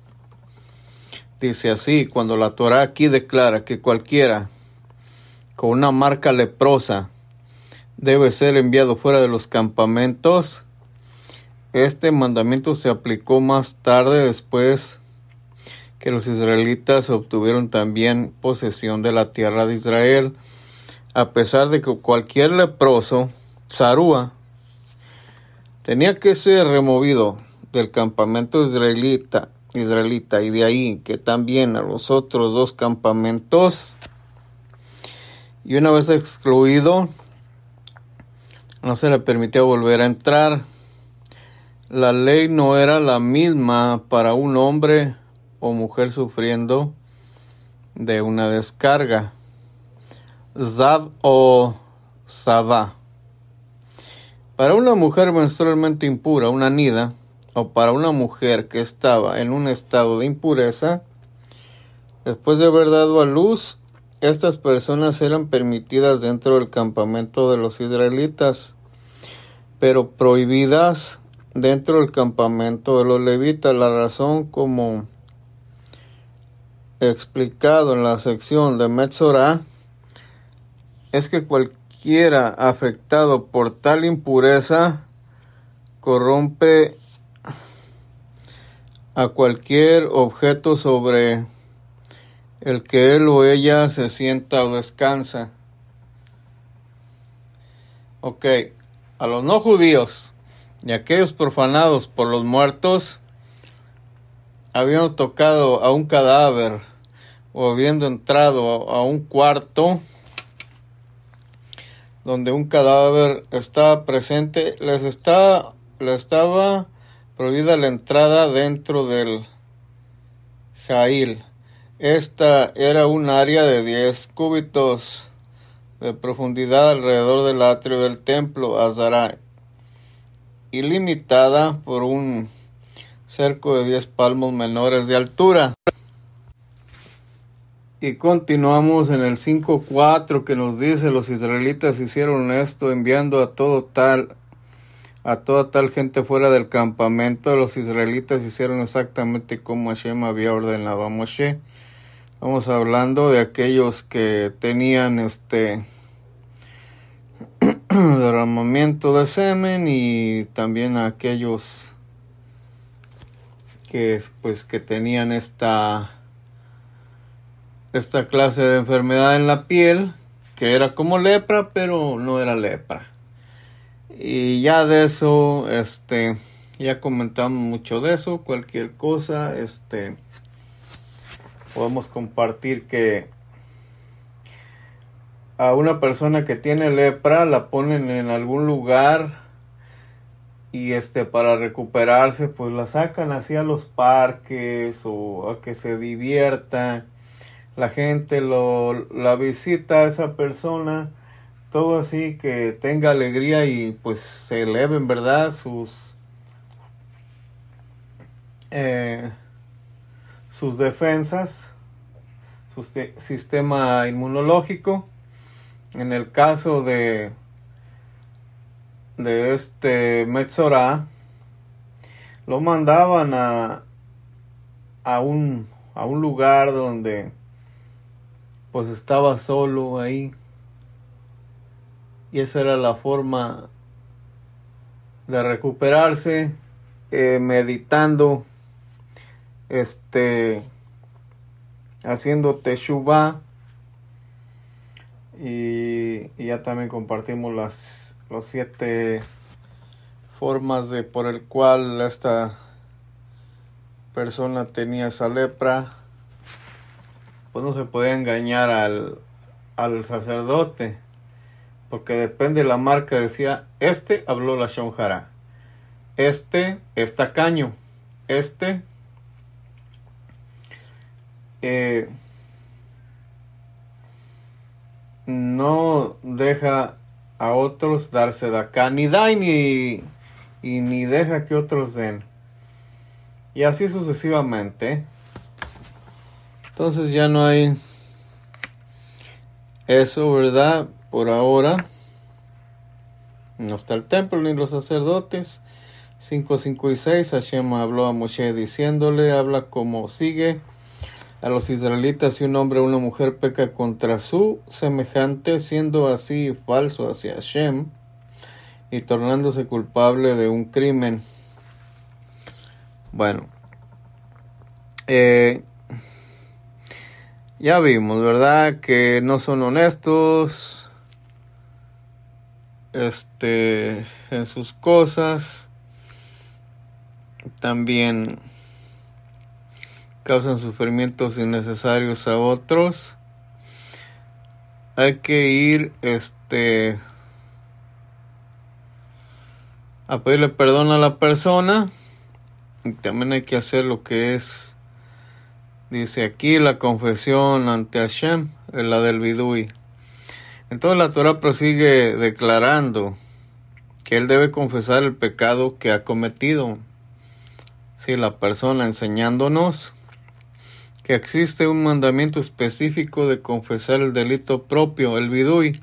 Dice así: cuando la Torá aquí declara que cualquiera con una marca leprosa debe ser enviado fuera de los campamentos, este mandamiento se aplicó más tarde, después que los israelitas obtuvieron también posesión de la tierra de Israel, a pesar de que cualquier leproso, tzarúa, tenía que ser removido del campamento israelita, y de ahí que también a los otros 2 campamentos, y una vez excluido, no se le permitía volver a entrar. La ley no era la misma para un hombre o mujer sufriendo de una descarga, Zab o Sabá. Para una mujer menstrualmente impura, una nida, o para una mujer que estaba en un estado de impureza, después de haber dado a luz, estas personas eran permitidas dentro del campamento de los israelitas, pero prohibidas dentro del campamento de los levitas. La razón, como explicado en la sección de Metzorah, es que cualquiera afectado por tal impureza corrompe a cualquier objeto sobre el que él o ella se sienta o descansa. Ok, a los no judíos y aquellos profanados por los muertos, habiendo tocado a un cadáver o habiendo entrado a un cuarto donde un cadáver estaba presente, les estaba prohibida la entrada dentro del Jail. Esta era un área de 10 cúbitos de profundidad alrededor del atrio del templo Azara, y limitada por un cerco de 10 palmos menores de altura. Y continuamos en el 5:4, que nos dice: los israelitas hicieron esto enviando a toda tal gente fuera del campamento. Los israelitas hicieron exactamente como Hashem había ordenado a Moshe. Estamos hablando de aquellos que tenían derramamiento de semen, y también aquellos que tenían esta clase de enfermedad en la piel, que era como lepra, pero no era lepra. Y ya de eso, ya comentamos mucho de eso. Cualquier cosa, podemos compartir que a una persona que tiene lepra la ponen en algún lugar, y para recuperarse pues la sacan hacia los parques o a que se divierta. La gente la visita a esa persona, todo así que tenga alegría y pues se eleven, ¿verdad? Sus defensas, su sistema inmunológico. En el caso de Metzorah, lo mandaban a un lugar donde pues estaba solo ahí, y esa era la forma de recuperarse, meditando, haciendo teshuvah. Y ya también compartimos las 7 formas por el cual esta persona tenía esa lepra. Pues no se podía engañar al sacerdote, porque depende de la marca. Decía, habló lashon hara, es tacaño, no deja a otros darse de acá, ni da ni deja que otros den, y así sucesivamente. Entonces ya no hay eso, ¿verdad? Por ahora no está el templo ni los sacerdotes. 5, 5 y 6, Hashem habló a Moshe diciéndole, habla como sigue a los israelitas: si un hombre o una mujer peca contra su semejante, siendo así falso hacia Hashem y tornándose culpable de un crimen. Bueno, ya vimos, ¿verdad?, que no son honestos en sus cosas. También causan sufrimientos innecesarios a otros. Hay que ir a pedirle perdón a la persona, y también hay que hacer lo que dice aquí, la confesión ante Hashem, la del vidui. Entonces la Torah prosigue declarando que él debe confesar el pecado que ha cometido. Sí, la persona enseñándonos que existe un mandamiento específico de confesar el delito propio, el vidui.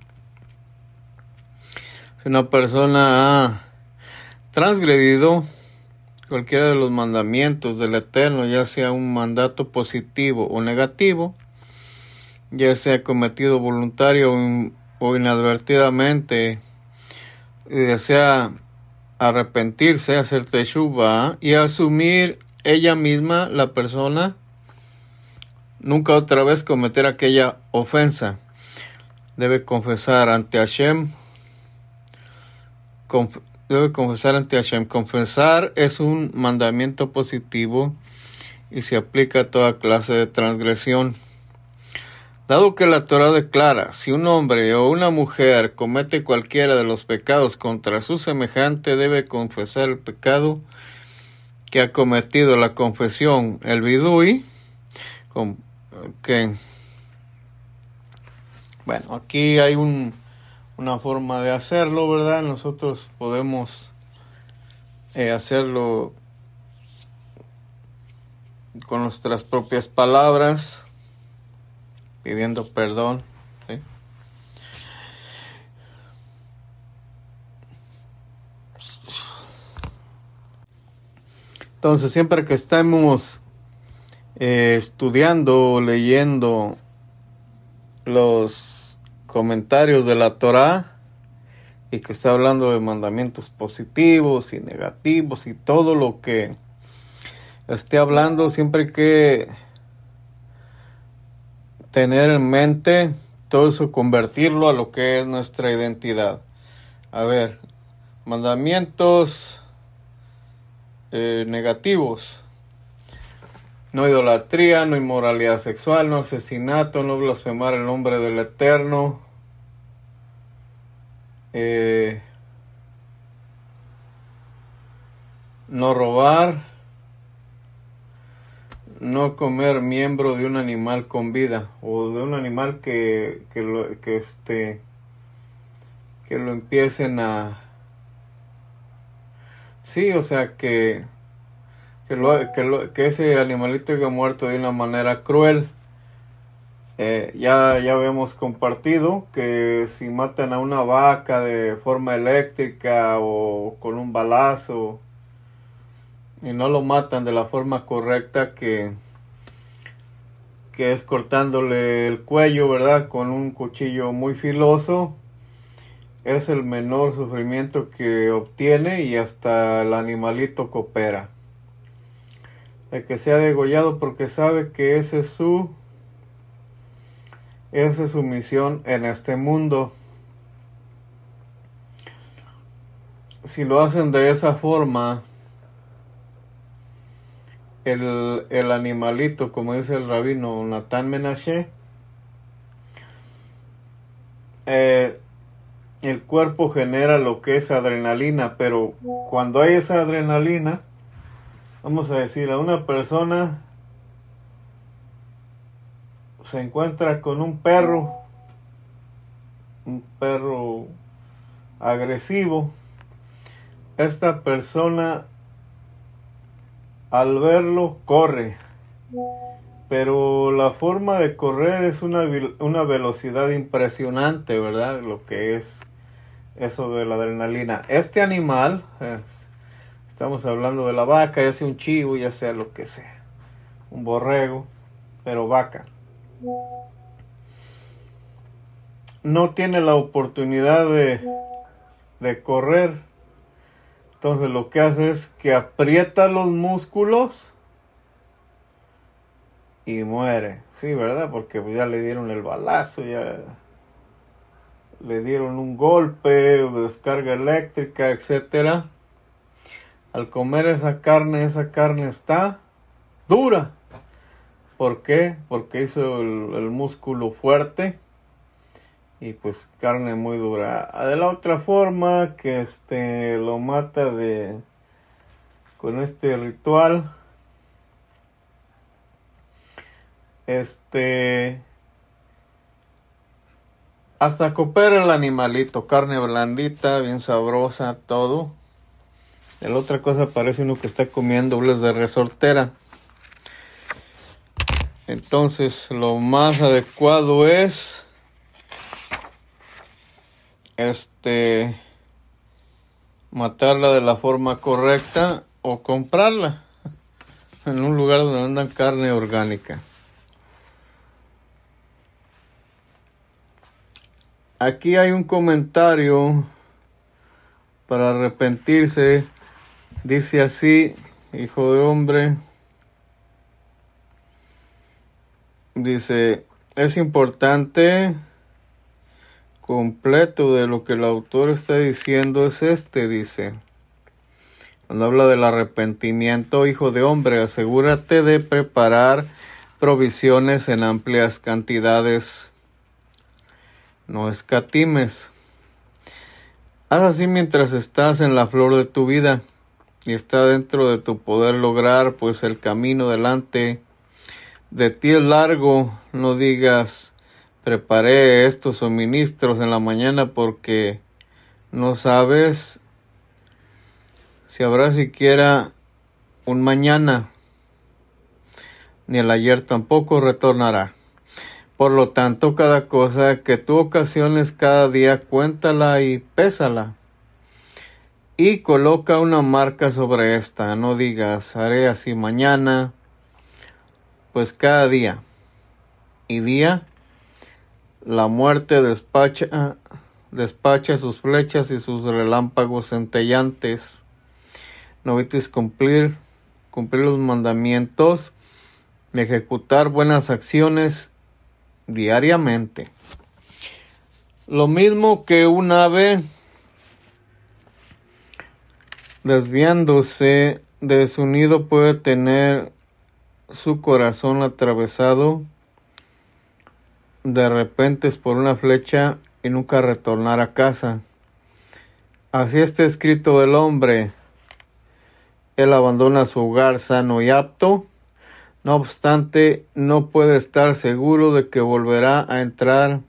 Si una persona ha transgredido cualquiera de los mandamientos del Eterno, ya sea un mandato positivo o negativo, ya sea cometido voluntario o inadvertidamente, desea arrepentirse, hacer teshuvah y asumir ella misma, la persona, nunca otra vez cometer aquella ofensa. Debe confesar ante Hashem. Confesar es un mandamiento positivo y se aplica a toda clase de transgresión. Dado que la Torah declara, si un hombre o una mujer comete cualquiera de los pecados contra su semejante, debe confesar el pecado que ha cometido. La confesión, el vidui, bueno, aquí hay una forma de hacerlo, ¿verdad? Nosotros podemos hacerlo con nuestras propias palabras, pidiendo perdón, ¿sí? Entonces, siempre que estemos estudiando, leyendo los comentarios de la Torá, y que está hablando de mandamientos positivos y negativos y todo lo que esté hablando, siempre hay que tener en mente todo eso, convertirlo a lo que es nuestra identidad. A ver, mandamientos negativos: no idolatría, no inmoralidad sexual, no asesinato, no blasfemar el nombre del Eterno, no robar, no comer miembro de un animal con vida, o de un animal que lo empiecen a... Sí, o sea, que ese animalito haya muerto de una manera cruel. Ya habíamos compartido que si matan a una vaca de forma eléctrica o con un balazo y no lo matan de la forma correcta, que es cortándole el cuello, ¿verdad?, con un cuchillo muy filoso, es el menor sufrimiento que obtiene y hasta el animalito coopera. El que sea degollado porque sabe que esa es su misión en este mundo. Si lo hacen de esa forma, el animalito, como dice el rabino Natán Menashe, el cuerpo genera lo que es adrenalina, pero cuando hay esa adrenalina, vamos a decir, a una persona se encuentra con un perro agresivo, esta persona al verlo corre, pero la forma de correr es una velocidad impresionante, ¿verdad? Lo que es eso de la adrenalina. Este animal, estamos hablando de la vaca, ya sea un chivo, ya sea lo que sea, un borrego, pero vaca, no tiene la oportunidad de correr. Entonces lo que hace es que aprieta los músculos y muere. Sí, ¿verdad? Porque ya le dieron el balazo, ya le dieron un golpe, descarga eléctrica, etcétera. Al comer esa carne está dura. ¿Por qué? Porque hizo el músculo fuerte y pues carne muy dura. De la otra forma que lo mata con este ritual, hasta coopera el animalito, carne blandita, bien sabrosa, todo. De la otra cosa parece uno que está comiendo dobles de resortera. Entonces lo más adecuado es matarla de la forma correcta o comprarla en un lugar donde vendan carne orgánica. Aquí hay un comentario para arrepentirse. Dice así: hijo de hombre, dice, es importante completo de lo que el autor está diciendo es dice, cuando habla del arrepentimiento: hijo de hombre, asegúrate de preparar provisiones en amplias cantidades, no escatimes. Haz así mientras estás en la flor de tu vida y está dentro de tu poder lograr, pues el camino delante de ti es largo. No digas: preparé estos suministros en la mañana, porque no sabes si habrá siquiera un mañana, ni el ayer tampoco retornará. Por lo tanto, cada cosa que tú ocasiones cada día, cuéntala y pésala, y coloca una marca sobre esta. No digas: haré así mañana, pues cada día y día la muerte despacha sus flechas y sus relámpagos centellantes. No evites cumplir los mandamientos y ejecutar buenas acciones diariamente. Lo mismo que un ave desviándose de su nido puede tener su corazón atravesado de repente por una flecha y nunca retornar a casa. Así está escrito del hombre: él abandona su hogar sano y apto, no obstante no puede estar seguro de que volverá a entrar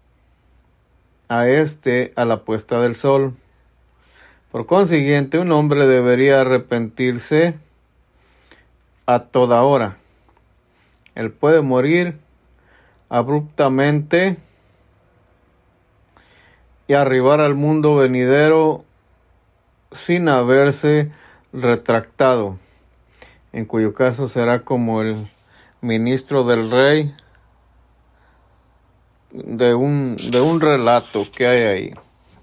a la puesta del sol. Por consiguiente, un hombre debería arrepentirse a toda hora. Él puede morir abruptamente y arribar al mundo venidero sin haberse retractado, en cuyo caso será como el ministro del rey de un relato que hay ahí.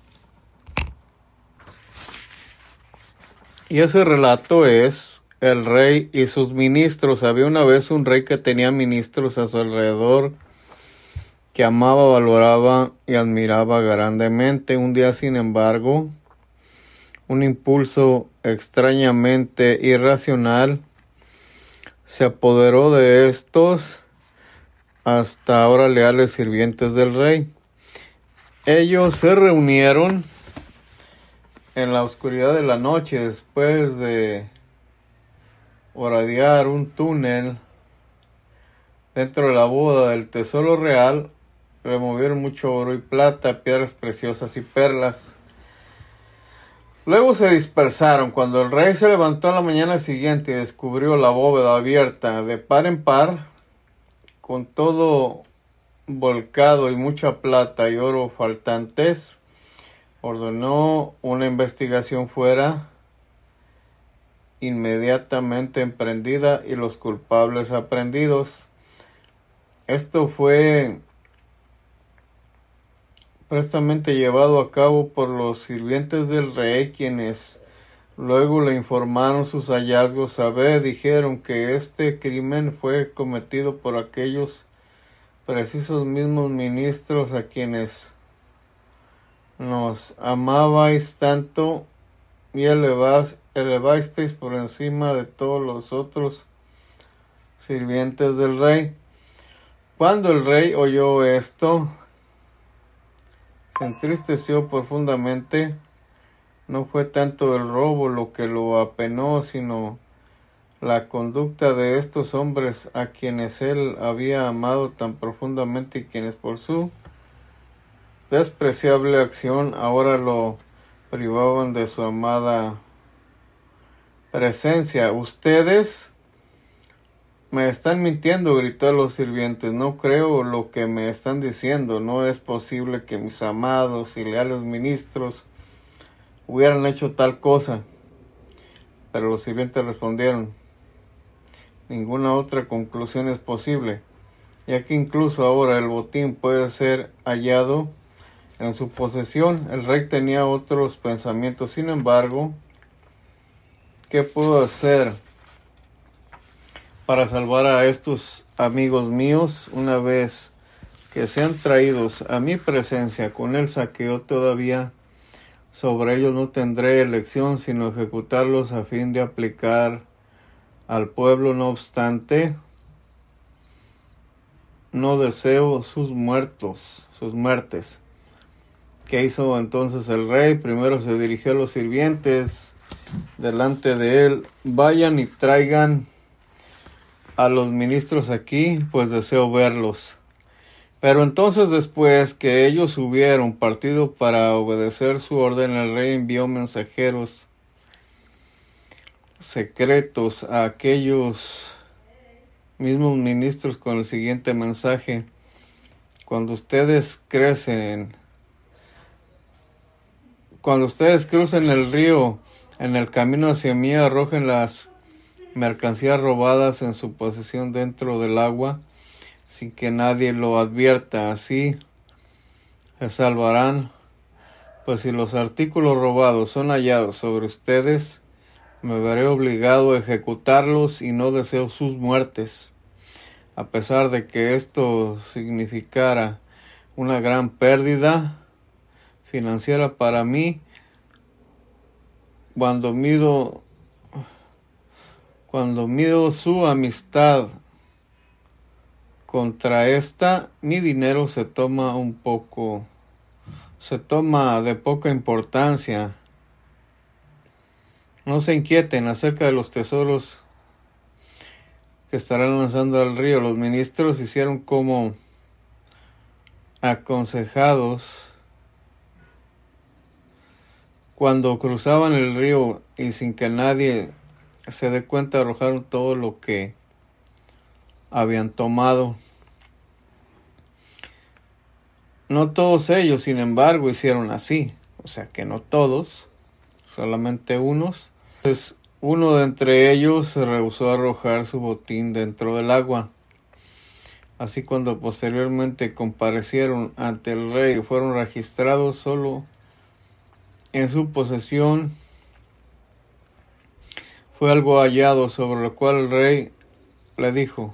Y ese relato es el rey y sus ministros. Había una vez un rey que tenía ministros a su alrededor que amaba, valoraba y admiraba grandemente. Un día, sin embargo, un impulso extrañamente irracional se apoderó de estos hasta ahora leales sirvientes del rey. Ellos se reunieron en la oscuridad de la noche después de horadear un túnel dentro de la bóveda del tesoro real. Removieron mucho oro y plata, piedras preciosas y perlas. Luego se dispersaron. Cuando el rey se levantó a la mañana siguiente y descubrió la bóveda abierta de par en par, con todo volcado y mucha plata y oro faltantes, ordenó una investigación fuera inmediatamente emprendida y los culpables aprehendidos. Esto fue prestamente llevado a cabo por los sirvientes del rey, quienes luego le informaron sus hallazgos. Dijeron que este crimen fue cometido por aquellos precisos mismos ministros a quienes nos amabais tanto y elevasteis por encima de todos los otros sirvientes del rey. Cuando el rey oyó esto, se entristeció profundamente. No fue tanto el robo lo que lo apenó, sino la conducta de estos hombres a quienes él había amado tan profundamente y quienes por su despreciable acción ahora lo privaban de su amada presencia. Ustedes me están mintiendo, gritó a los sirvientes. No creo lo que me están diciendo. No es posible que mis amados y leales ministros hubieran hecho tal cosa. Pero los sirvientes respondieron: ninguna otra conclusión es posible, ya que incluso ahora el botín puede ser hallado en su posesión. El rey tenía otros pensamientos. Sin embargo, ¿qué puedo hacer para salvar a estos amigos míos? Una vez que sean traídos a mi presencia con el saqueo, todavía sobre ellos no tendré elección sino ejecutarlos a fin de aplicar al pueblo. No obstante, no deseo sus muertes. ¿Qué hizo entonces el rey? Primero se dirigió a los sirvientes delante de él: vayan y traigan a los ministros aquí, pues deseo verlos. Pero entonces, después que ellos hubieron partido para obedecer su orden, el rey envió mensajeros secretos a aquellos mismos ministros con el siguiente mensaje: cuando ustedes crucen el río en el camino hacia mí, arrojen las mercancías robadas en su posesión dentro del agua, sin que nadie lo advierta. Así se salvarán, pues si los artículos robados son hallados sobre ustedes, me veré obligado a ejecutarlos y no deseo sus muertes. A pesar de que esto significara una gran pérdida financiera para mí, cuando mido su amistad contra esta, mi dinero se toma de poca importancia. No se inquieten acerca de los tesoros que estarán lanzando al río. Los ministros hicieron como aconsejados cuando cruzaban el río, y sin que nadie se dé cuenta arrojaron todo lo que habían tomado. No todos ellos, sin embargo, hicieron así. O sea que no todos, solamente unos. Entonces, uno de entre ellos se rehusó a arrojar su botín dentro del agua. Así, cuando posteriormente comparecieron ante el rey, fueron registrados solo en su posesión fue algo hallado, sobre lo cual el rey le dijo: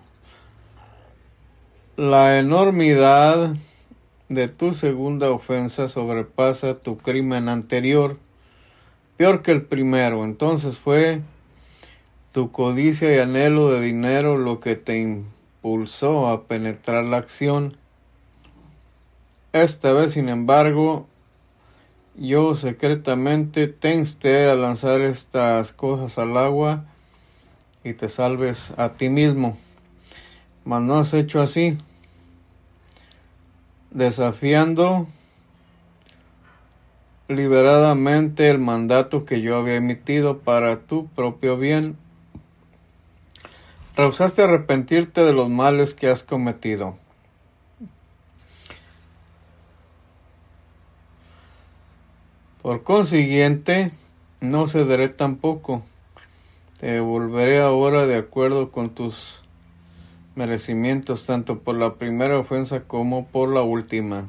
la enormidad de tu segunda ofensa sobrepasa tu crimen anterior, peor que el primero. Entonces fue tu codicia y anhelo de dinero lo que te impulsó a penetrar la acción. Esta vez, sin embargo, yo secretamente te insté a lanzar estas cosas al agua y te salves a ti mismo. Mas no has hecho así, desafiando liberadamente el mandato que yo había emitido para tu propio bien. Rehusaste arrepentirte de los males que has cometido. Por consiguiente, no cederé tampoco. Te devolveré ahora de acuerdo con tus merecimientos, tanto por la primera ofensa como por la última.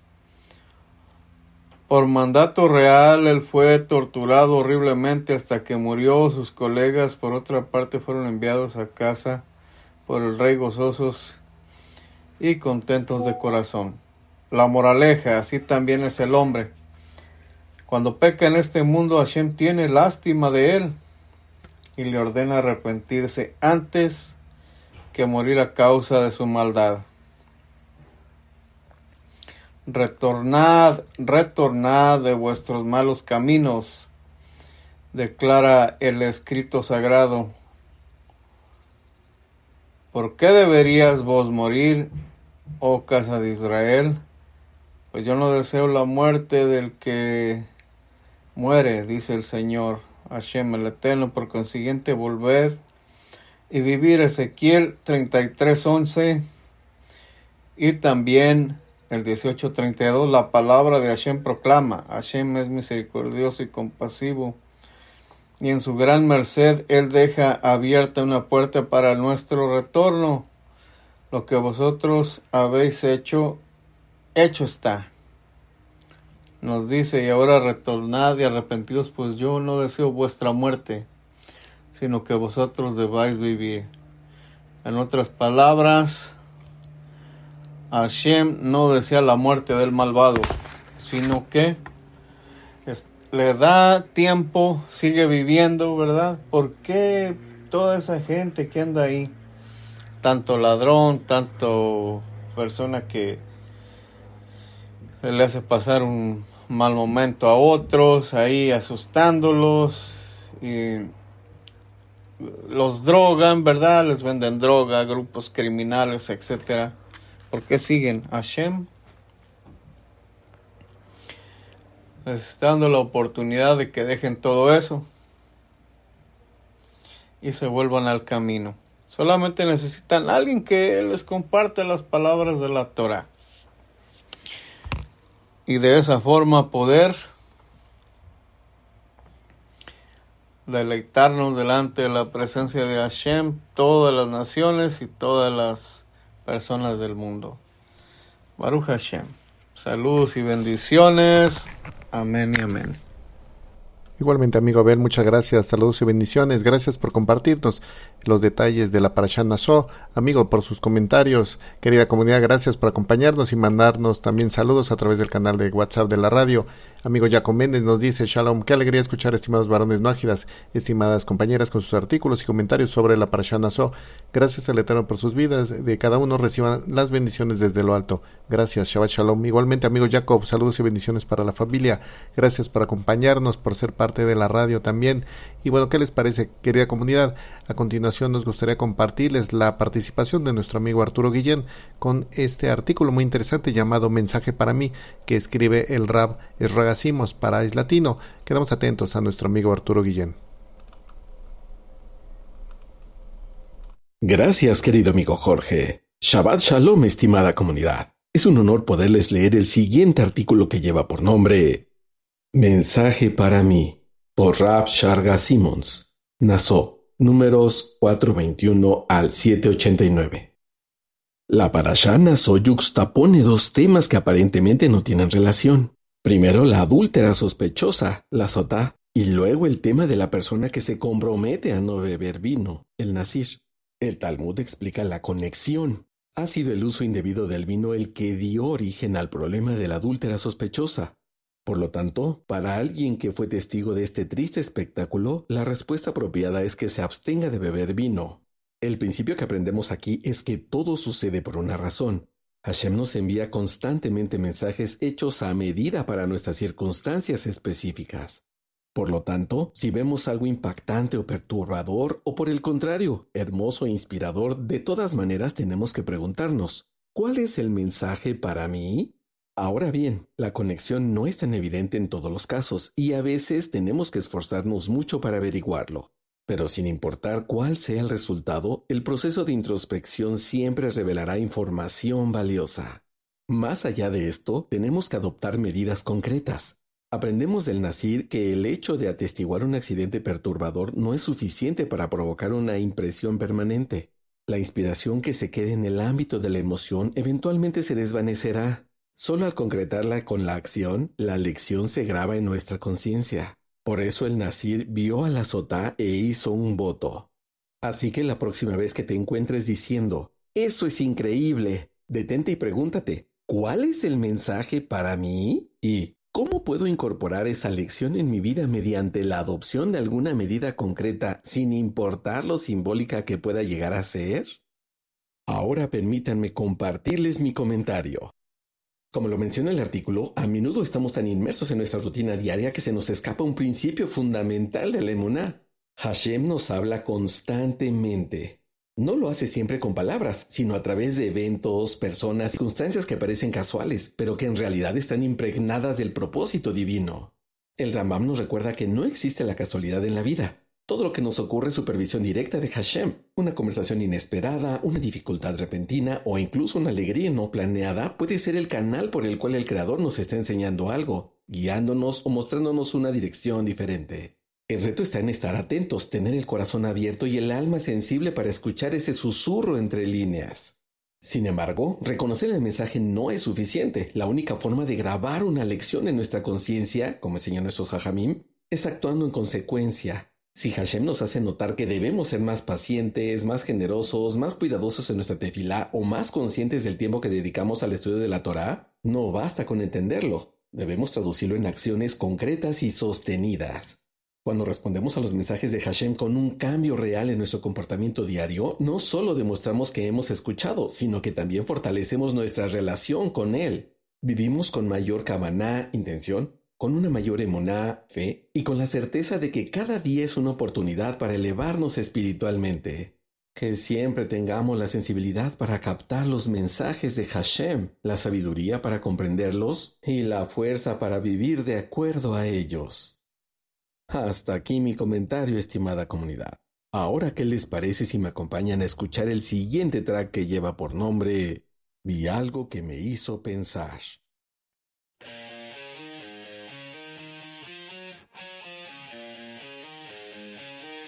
Por mandato real, él fue torturado horriblemente hasta que murió. Sus colegas, por otra parte, fueron enviados a casa por el rey gozosos y contentos de corazón. La moraleja: así también es el hombre. Cuando peca en este mundo, Hashem tiene lástima de él y le ordena arrepentirse antes que morir a causa de su maldad. Retornad de vuestros malos caminos, declara el escrito sagrado. ¿Por qué deberías vos morir, oh casa de Israel? Pues yo no deseo la muerte del que muere, dice el Señor Hashem el Eterno. Por consiguiente, volved y vivir. Ezequiel 33:11 y también el 18:32. La palabra de Hashem proclama: Hashem es misericordioso y compasivo, y en su gran merced él deja abierta una puerta para nuestro retorno. Lo que vosotros habéis hecho está. Nos dice: y ahora retornad y arrepentidos, pues yo no deseo vuestra muerte, sino que vosotros debáis vivir. En otras palabras, Hashem no desea la muerte del malvado, sino que le da tiempo, sigue viviendo, ¿verdad? ¿Por qué toda esa gente que anda ahí, tanto ladrón, tanto persona que le hace pasar un mal momento a otros, ahí asustándolos, y los drogan, ¿verdad? Les venden droga, grupos criminales, etcétera? ¿Por qué siguen? Hashem les está dando la oportunidad de que dejen todo eso y se vuelvan al camino. Solamente necesitan a alguien que les comparte las palabras de la Torah. Y de esa forma poder deleitarnos delante de la presencia de Hashem, todas las naciones y todas las personas del mundo. Baruch Hashem. Saludos y bendiciones. Amén y amén. Igualmente, amigo Abel, muchas gracias, saludos y bendiciones, gracias por compartirnos los detalles de la Parashat Naso, amigo, por sus comentarios, querida comunidad, gracias por acompañarnos y mandarnos también saludos a través del canal de WhatsApp de la radio. Amigo Jacob Méndez nos dice: Shalom, qué alegría escuchar, estimados varones no ágidas, estimadas compañeras, con sus artículos y comentarios sobre la Parashat Naso. Gracias al Eterno por sus vidas, de cada uno reciban las bendiciones desde lo alto. Gracias, Shabbat Shalom. Igualmente, amigo Jacob, saludos y bendiciones para la familia. Gracias por acompañarnos, por ser parte de la radio también. Y bueno, ¿qué les parece, querida comunidad? A continuación nos gustaría compartirles la participación de nuestro amigo Arturo Guillén con este artículo muy interesante llamado Mensaje para mí, que escribe el Rab Ezra Simos para Es Latino. Quedamos atentos a nuestro amigo Arturo Guillén. Gracias, querido amigo Jorge. Shabbat Shalom, estimada comunidad. Es un honor poderles leer el siguiente artículo que lleva por nombre Mensaje para mí, por Rab Sharga Simons, Naso, números 421 al 789. La Parashá Naso yuxtapone dos temas que aparentemente no tienen relación. Primero, la adúltera sospechosa, la sotá, y luego el tema de la persona que se compromete a no beber vino, el nazir. El Talmud explica la conexión. Ha sido el uso indebido del vino el que dio origen al problema de la adúltera sospechosa. Por lo tanto, para alguien que fue testigo de este triste espectáculo, la respuesta apropiada es que se abstenga de beber vino. El principio que aprendemos aquí es que todo sucede por una razón. Hashem nos envía constantemente mensajes hechos a medida para nuestras circunstancias específicas. Por lo tanto, si vemos algo impactante o perturbador, o por el contrario, hermoso e inspirador, de todas maneras tenemos que preguntarnos, ¿cuál es el mensaje para mí? Ahora bien, la conexión no es tan evidente en todos los casos y a veces tenemos que esforzarnos mucho para averiguarlo. Pero sin importar cuál sea el resultado, el proceso de introspección siempre revelará información valiosa. Más allá de esto, tenemos que adoptar medidas concretas. Aprendemos del Nazir que el hecho de atestiguar un accidente perturbador no es suficiente para provocar una impresión permanente. La inspiración que se quede en el ámbito de la emoción eventualmente se desvanecerá. Solo al concretarla con la acción, la lección se graba en nuestra conciencia. Por eso el Nazir vio a la sotá e hizo un voto. Así que la próxima vez que te encuentres diciendo, «Eso es increíble», detente y pregúntate, ¿cuál es el mensaje para mí? Y ¿cómo puedo incorporar esa lección en mi vida mediante la adopción de alguna medida concreta sin importar lo simbólica que pueda llegar a ser? Ahora permítanme compartirles mi comentario. Como lo menciona el artículo, a menudo estamos tan inmersos en nuestra rutina diaria que se nos escapa un principio fundamental de la emuná. Hashem nos habla constantemente. No lo hace siempre con palabras, sino a través de eventos, personas, circunstancias que parecen casuales, pero que en realidad están impregnadas del propósito divino. El Rambam nos recuerda que no existe la casualidad en la vida. Todo lo que nos ocurre es supervisión directa de Hashem. Una conversación inesperada, una dificultad repentina o incluso una alegría no planeada puede ser el canal por el cual el Creador nos está enseñando algo, guiándonos o mostrándonos una dirección diferente. El reto está en estar atentos, tener el corazón abierto y el alma sensible para escuchar ese susurro entre líneas. Sin embargo, reconocer el mensaje no es suficiente. La única forma de grabar una lección en nuestra conciencia, como enseñan nuestros Jajamim, es actuando en consecuencia. Si Hashem nos hace notar que debemos ser más pacientes, más generosos, más cuidadosos en nuestra tefilá o más conscientes del tiempo que dedicamos al estudio de la Torá, no basta con entenderlo. Debemos traducirlo en acciones concretas y sostenidas. Cuando respondemos a los mensajes de Hashem con un cambio real en nuestro comportamiento diario, no solo demostramos que hemos escuchado, sino que también fortalecemos nuestra relación con Él. Vivimos con mayor kavaná, intención, con una mayor emuná, fe, y con la certeza de que cada día es una oportunidad para elevarnos espiritualmente. Que siempre tengamos la sensibilidad para captar los mensajes de Hashem, la sabiduría para comprenderlos y la fuerza para vivir de acuerdo a ellos. Hasta aquí mi comentario, estimada comunidad. Ahora, ¿qué les parece si me acompañan a escuchar el siguiente track que lleva por nombre Vi algo que me hizo pensar?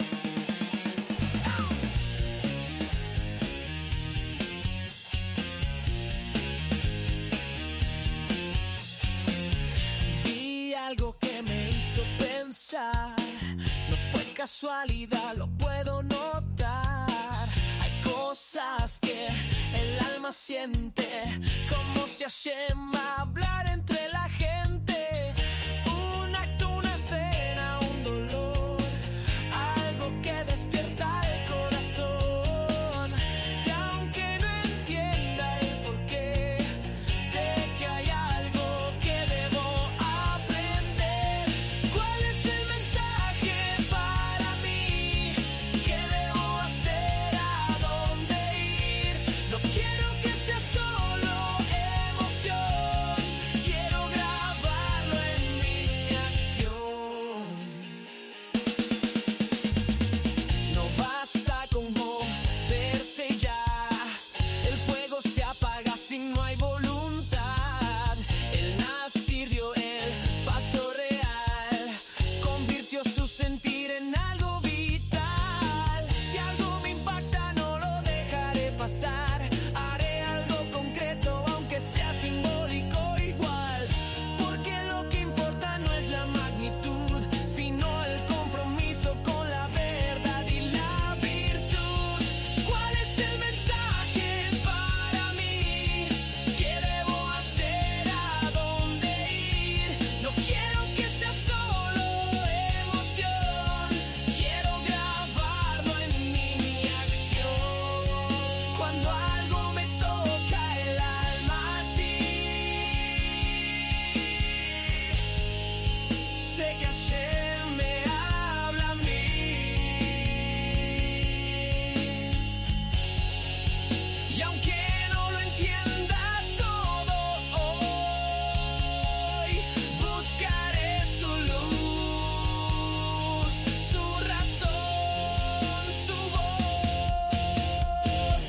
Vi algo que me hizo pensar, no fue casualidad, lo puedo notar. Hay cosas que el alma siente, como se llama hablar entre la gente. Un acto, una escena, un dolor, algo que despierta el corazón. Y aunque no entienda el porqué, sé que hay algo que debo aprender. ¿Cuál es el mensaje para mí? ¿Qué debo hacer? ¿A dónde ir? No quiero que sea solo emoción, quiero grabarlo en mi acción. No basta con moverse ya, el fuego se apaga si no hay voluntad. El Nasir dio el paso real, convirtió su sentir en algo vital. Si algo me impacta no lo dejaré pasar, haré algo concreto aunque sea simbólico igual. Porque lo que importa no es la magnitud, sino el compromiso con la verdad y la virtud. ¿Cuál es el mensaje para mí? ¿Qué debo hacer? ¿A dónde ir? No quiero que sea solo emoción, quiero grabarlo en mi acción. Cuando algo me toca el alma así, sé que Hashem me habla a mí. Y aunque no lo entienda todo hoy, buscaré su luz, su razón, su voz.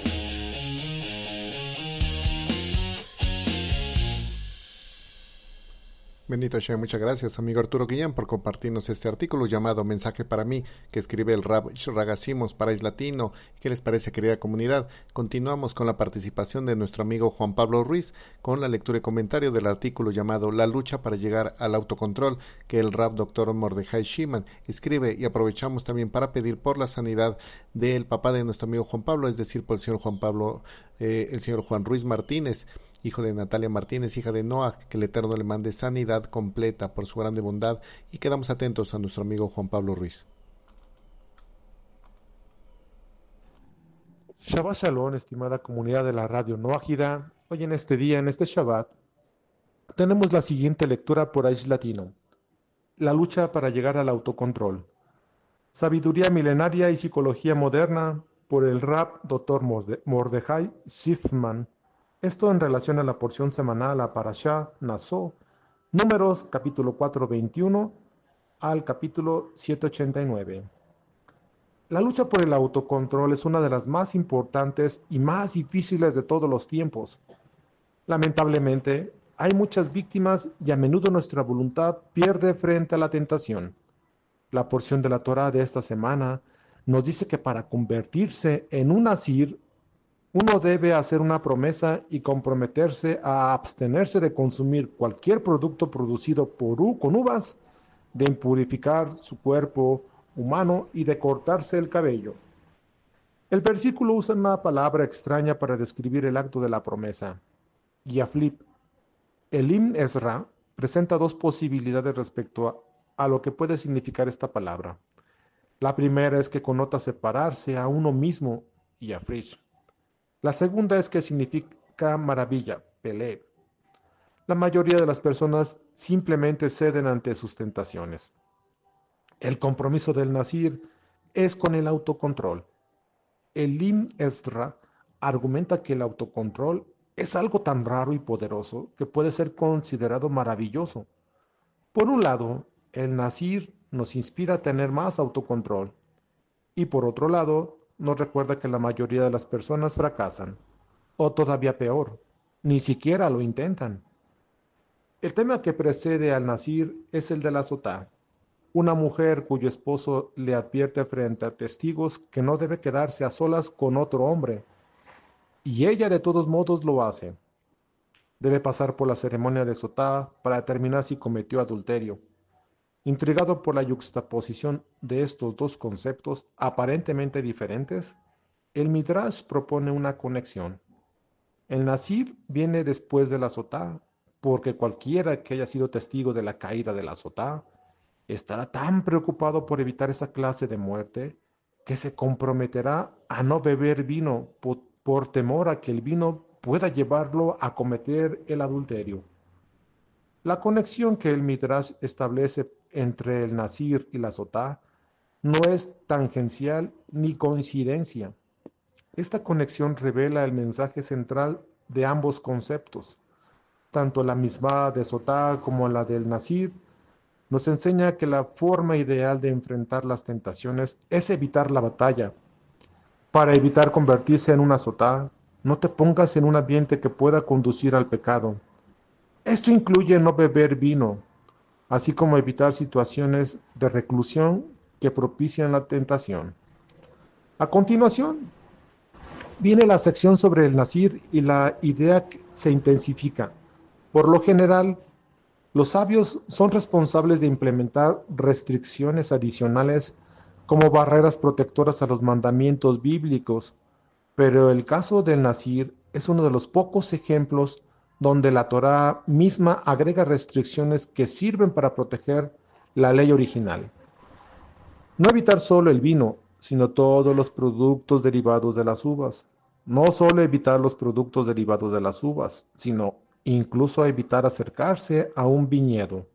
Bendito Hashem, muchas gracias, amigo Arturo Guillén, por compartirnos este artículo llamado Mensaje para mí, que escribe el Rab Ragasimos para Latino. ¿Qué les parece, querida comunidad? Continuamos con la participación de nuestro amigo Juan Pablo Ruiz, con la lectura y comentario del artículo llamado La lucha para llegar al autocontrol, que el Rab Dr. Mordejai Shiman escribe, y aprovechamos también para pedir por la sanidad del papá de nuestro amigo Juan Pablo, es decir, por el señor Juan Pablo, el señor Juan Ruiz Martínez, hijo de Natalia Martínez, hija de Noah, que el Eterno le mande sanidad completa por su grande bondad, y quedamos atentos a nuestro amigo Juan Pablo Ruiz. Shabbat Shalom, estimada comunidad de la radio Noahida. Hoy en este día, en este Shabbat, tenemos la siguiente lectura por Aish Latino. La lucha para llegar al autocontrol. Sabiduría milenaria y psicología moderna por el Rab Dr. Mordejai Sifman. Esto en relación a la porción semanal a Parashá Naso, Números capítulo 4:21 al capítulo 7:89. La lucha por el autocontrol es una de las más importantes y más difíciles de todos los tiempos. Lamentablemente, hay muchas víctimas y a menudo nuestra voluntad pierde frente a la tentación. La porción de la Torá de esta semana nos dice que para convertirse en un Nazir, uno debe hacer una promesa y comprometerse a abstenerse de consumir cualquier producto producido con uvas, de impurificar su cuerpo humano y de cortarse el cabello. El versículo usa una palabra extraña para describir el acto de la promesa, Yaflip. El Ibn Ezra presenta dos posibilidades respecto a lo que puede significar esta palabra. La primera es que connota separarse a uno mismo, Yafrish. La segunda es que significa maravilla, Pelé. La mayoría de las personas simplemente ceden ante sus tentaciones. El compromiso del Nazir es con el autocontrol. El Ibn Ezra argumenta que el autocontrol es algo tan raro y poderoso que puede ser considerado maravilloso. Por un lado, el Nazir nos inspira a tener más autocontrol y por otro lado, nos recuerda que la mayoría de las personas fracasan, o todavía peor, ni siquiera lo intentan. El tema que precede al Nazir es el de la Sotá. Una mujer cuyo esposo le advierte frente a testigos que no debe quedarse a solas con otro hombre, y ella de todos modos lo hace. Debe pasar por la ceremonia de sotá para determinar si cometió adulterio. Intrigado por la yuxtaposición de estos dos conceptos aparentemente diferentes, el Midrash propone una conexión. El Nazir viene después de la sotá, porque cualquiera que haya sido testigo de la caída de la sotá estará tan preocupado por evitar esa clase de muerte que se comprometerá a no beber vino por temor a que el vino pueda llevarlo a cometer el adulterio. La conexión que el Midrash establece entre el Nazir y la sotá no es tangencial ni coincidencia. Esta conexión revela el mensaje central de ambos conceptos. Tanto la misma de sotá como la del Nazir nos enseña que la forma ideal de enfrentar las tentaciones es evitar la batalla. Para evitar convertirse en una sotá, no te pongas en un ambiente que pueda conducir al pecado. Esto incluye no beber vino, así como evitar situaciones de reclusión que propician la tentación. A continuación, viene la sección sobre el Nazir y la idea se intensifica. Por lo general, los sabios son responsables de implementar restricciones adicionales como barreras protectoras a los mandamientos bíblicos, pero el caso del Nazir es uno de los pocos ejemplos donde la Torá misma agrega restricciones que sirven para proteger la ley original. No evitar solo el vino, sino todos los productos derivados de las uvas. No solo evitar los productos derivados de las uvas, sino incluso evitar acercarse a un viñedo.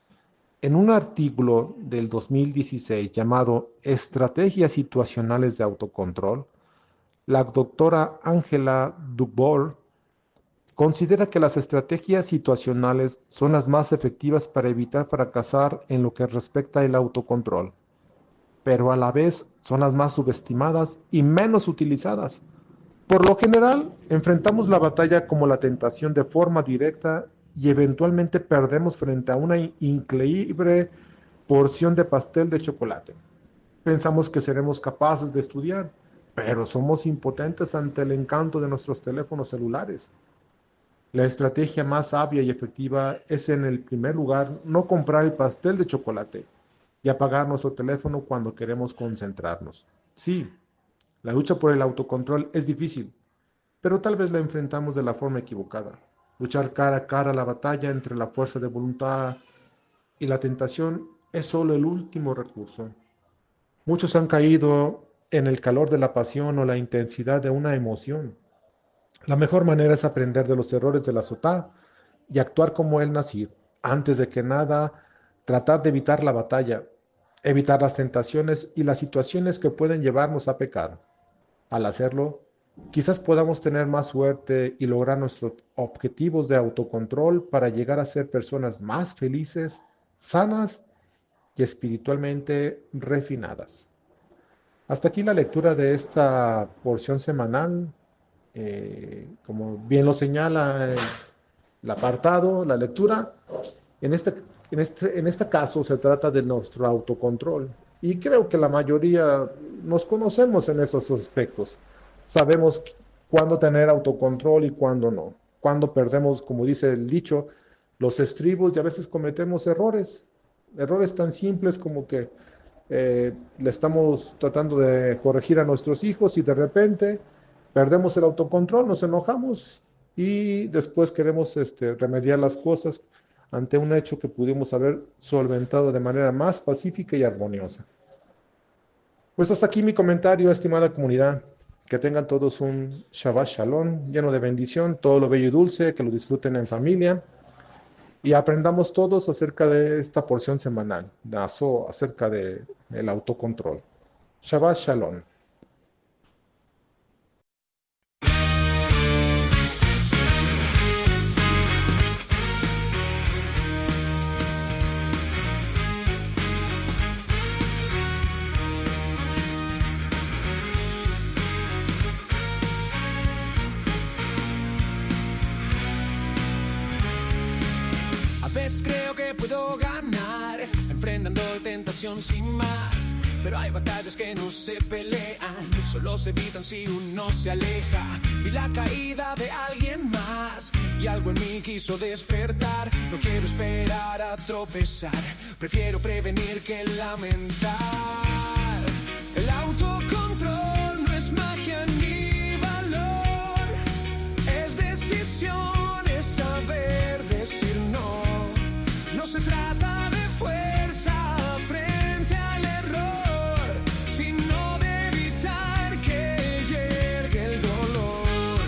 En un artículo del 2016 llamado Estrategias situacionales de autocontrol, la doctora Angela Dubois considera que las estrategias situacionales son las más efectivas para evitar fracasar en lo que respecta al autocontrol, pero a la vez son las más subestimadas y menos utilizadas. Por lo general, enfrentamos la batalla como la tentación de forma directa y eventualmente perdemos frente a una increíble porción de pastel de chocolate. Pensamos que seremos capaces de estudiar, pero somos impotentes ante el encanto de nuestros teléfonos celulares. La estrategia más sabia y efectiva es, en el primer lugar, no comprar el pastel de chocolate y apagar nuestro teléfono cuando queremos concentrarnos. Sí, la lucha por el autocontrol es difícil, pero tal vez la enfrentamos de la forma equivocada. Luchar cara a cara la batalla entre la fuerza de voluntad y la tentación es solo el último recurso. Muchos han caído en el calor de la pasión o la intensidad de una emoción. La mejor manera es aprender de los errores de la sotá y actuar como el Nazir. Antes de que nada, tratar de evitar la batalla, evitar las tentaciones y las situaciones que pueden llevarnos a pecar. Al hacerlo, quizás podamos tener más suerte y lograr nuestros objetivos de autocontrol para llegar a ser personas más felices, sanas y espiritualmente refinadas. Hasta aquí la lectura de esta porción semanal. Como bien lo señala el apartado, la lectura, en este caso se trata de nuestro autocontrol. Y creo que la mayoría nos conocemos en esos aspectos. Sabemos cuándo tener autocontrol y cuándo no. Cuándo perdemos, como dice el dicho, los estribos y a veces cometemos errores. Errores tan simples como que le estamos tratando de corregir a nuestros hijos y de repente perdemos el autocontrol, nos enojamos y después queremos remediar las cosas ante un hecho que pudimos haber solventado de manera más pacífica y armoniosa. Pues hasta aquí mi comentario, estimada comunidad. Que tengan todos un Shabbat Shalom, lleno de bendición, todo lo bello y dulce, que lo disfruten en familia y aprendamos todos acerca de esta porción semanal, acerca del autocontrol. Shabbat Shalom. Creo que puedo ganar, enfrentando tentaciones decisión sin más. Pero hay batallas que no se pelean, solo se evitan si uno se aleja. Y la caída de alguien más, y algo en mí quiso despertar. No quiero esperar a tropezar, prefiero prevenir que lamentar. El autocontrol no es magia ni valor, es decisión, es saber decir no. No se trata de fuerza frente al error, sino de evitar que llegue el dolor.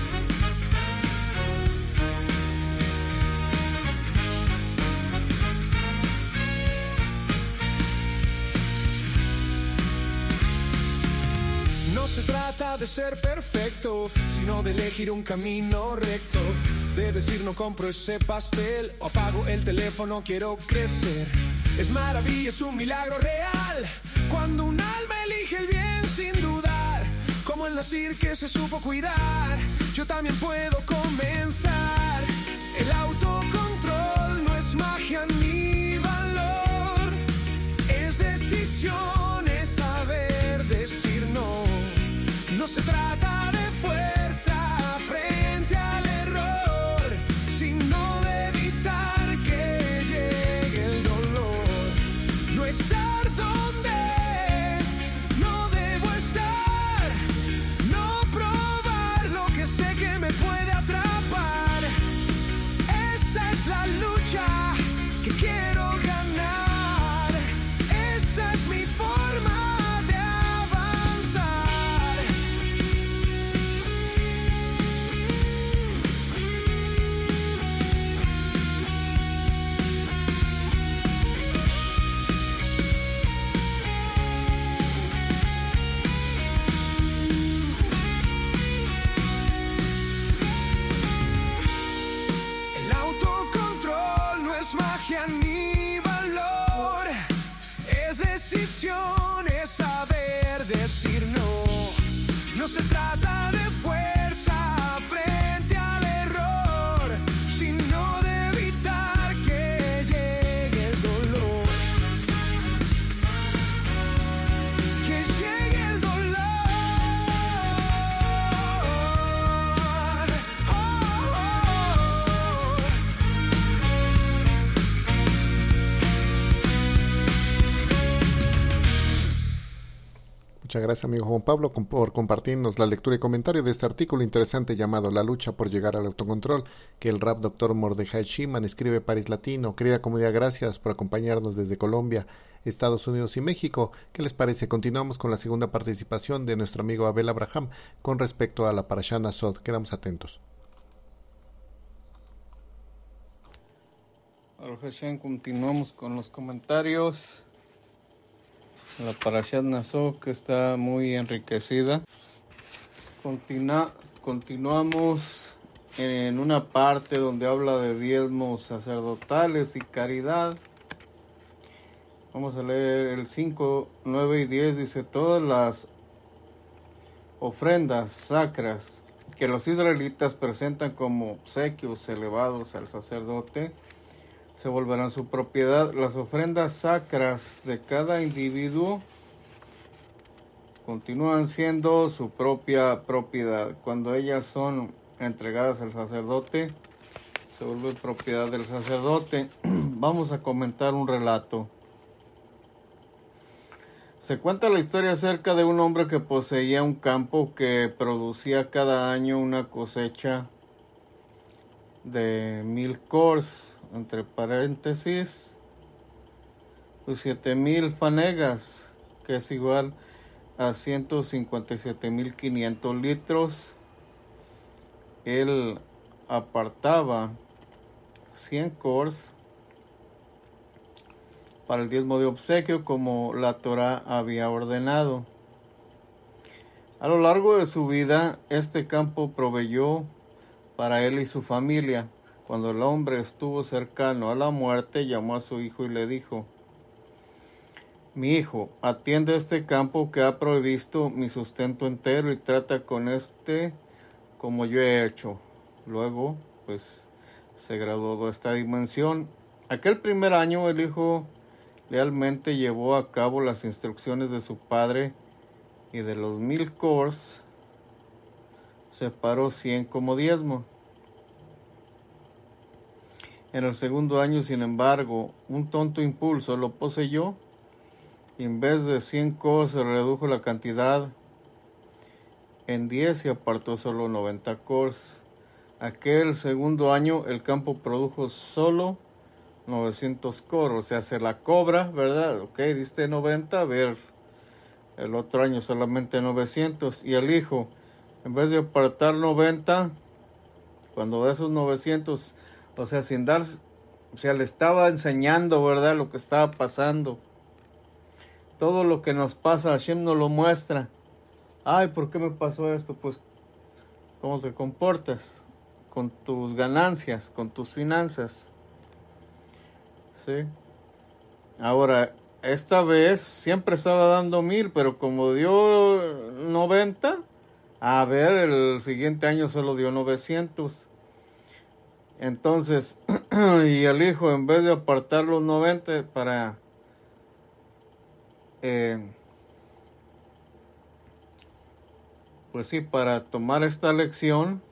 No se trata de ser perfecto, sino de elegir un camino recto. De decir no compro ese pastel, o apago el teléfono, quiero crecer. Es maravilla, es un milagro real, cuando un alma elige el bien sin dudar. Como el nacir que se supo cuidar, yo también puedo comenzar. El autocontrol no es magia ni valor, es decisión, es saber decir no. No se trata de fuerza frente al error, sino de evitar que llegue el dolor. No estar donde no debo estar, no probar lo que sé que me puede atrapar. Esa es la lucha que quiero ganar, esa es mi forma de avanzar. El autocontrol no es magia ni valor, es decisión, es saber decir no. No se trata de fuerza frente al error, sino de evitar que llegue el dolor. Que llegue el dolor. Muchas gracias, amigo Juan Pablo, por compartirnos la lectura y comentario de este artículo interesante llamado La lucha por llegar al autocontrol, que el rap Dr. Mordejai Shiman escribe Paris Latino. Querida comunidad, gracias por acompañarnos desde Colombia, Estados Unidos y México. ¿Qué les parece? Continuamos con la segunda participación de nuestro amigo Abel Abraham con respecto a la Parashá Nasod. Quedamos atentos. Baruch Hashem, continuamos con los comentarios. La Parashat Naso, que está muy enriquecida. Continuamos en una parte donde habla de diezmos sacerdotales y caridad. Vamos a leer el 5, 9 y 10. Dice: todas las ofrendas sacras que los israelitas presentan como obsequios elevados al sacerdote se volverán su propiedad. Las ofrendas sacras de cada individuo continúan siendo su propia propiedad. Cuando ellas son entregadas al sacerdote, se vuelve propiedad del sacerdote. Vamos a comentar un relato. Se cuenta la historia acerca de un hombre que poseía un campo que producía cada año una cosecha de 1000 kors, entre paréntesis, pues 7000 fanegas, que es igual a 157.500 litros. Él apartaba 100 kors para el diezmo de obsequio, como la Torá había ordenado. A lo largo de su vida, este campo proveyó para él y su familia. Cuando el hombre estuvo cercano a la muerte, llamó a su hijo y le dijo: mi hijo, atiende este campo que ha provisto mi sustento entero y trata con este como yo he hecho. Luego, pues, se graduó de esta dimensión. Aquel primer año el hijo lealmente llevó a cabo las instrucciones de su padre y de los 1000 cors separó 100 como diezmo. En el segundo año, sin embargo, un tonto impulso lo poseyó y en vez de 100 cors se redujo la cantidad en 10 y apartó solo 90 cors. Aquel segundo año el campo produjo solo 900 cors, o sea, se la cobra, ¿verdad? Ok, diste 90, a ver, el otro año solamente 900. Y el hijo, en vez de apartar 90, cuando de esos 900, o sea, sin dar, o sea, le estaba enseñando, ¿verdad?, lo que estaba pasando. Todo lo que nos pasa, Hashem nos lo muestra. Ay, ¿por qué me pasó esto? Pues, ¿cómo te comportas con tus ganancias, con tus finanzas? ¿Sí? Ahora, esta vez siempre estaba dando 1000, pero como dio 90, a ver, el siguiente año solo dio 900. Entonces, y el hijo, en vez de apartar los 90 para pues sí, para tomar esta lección,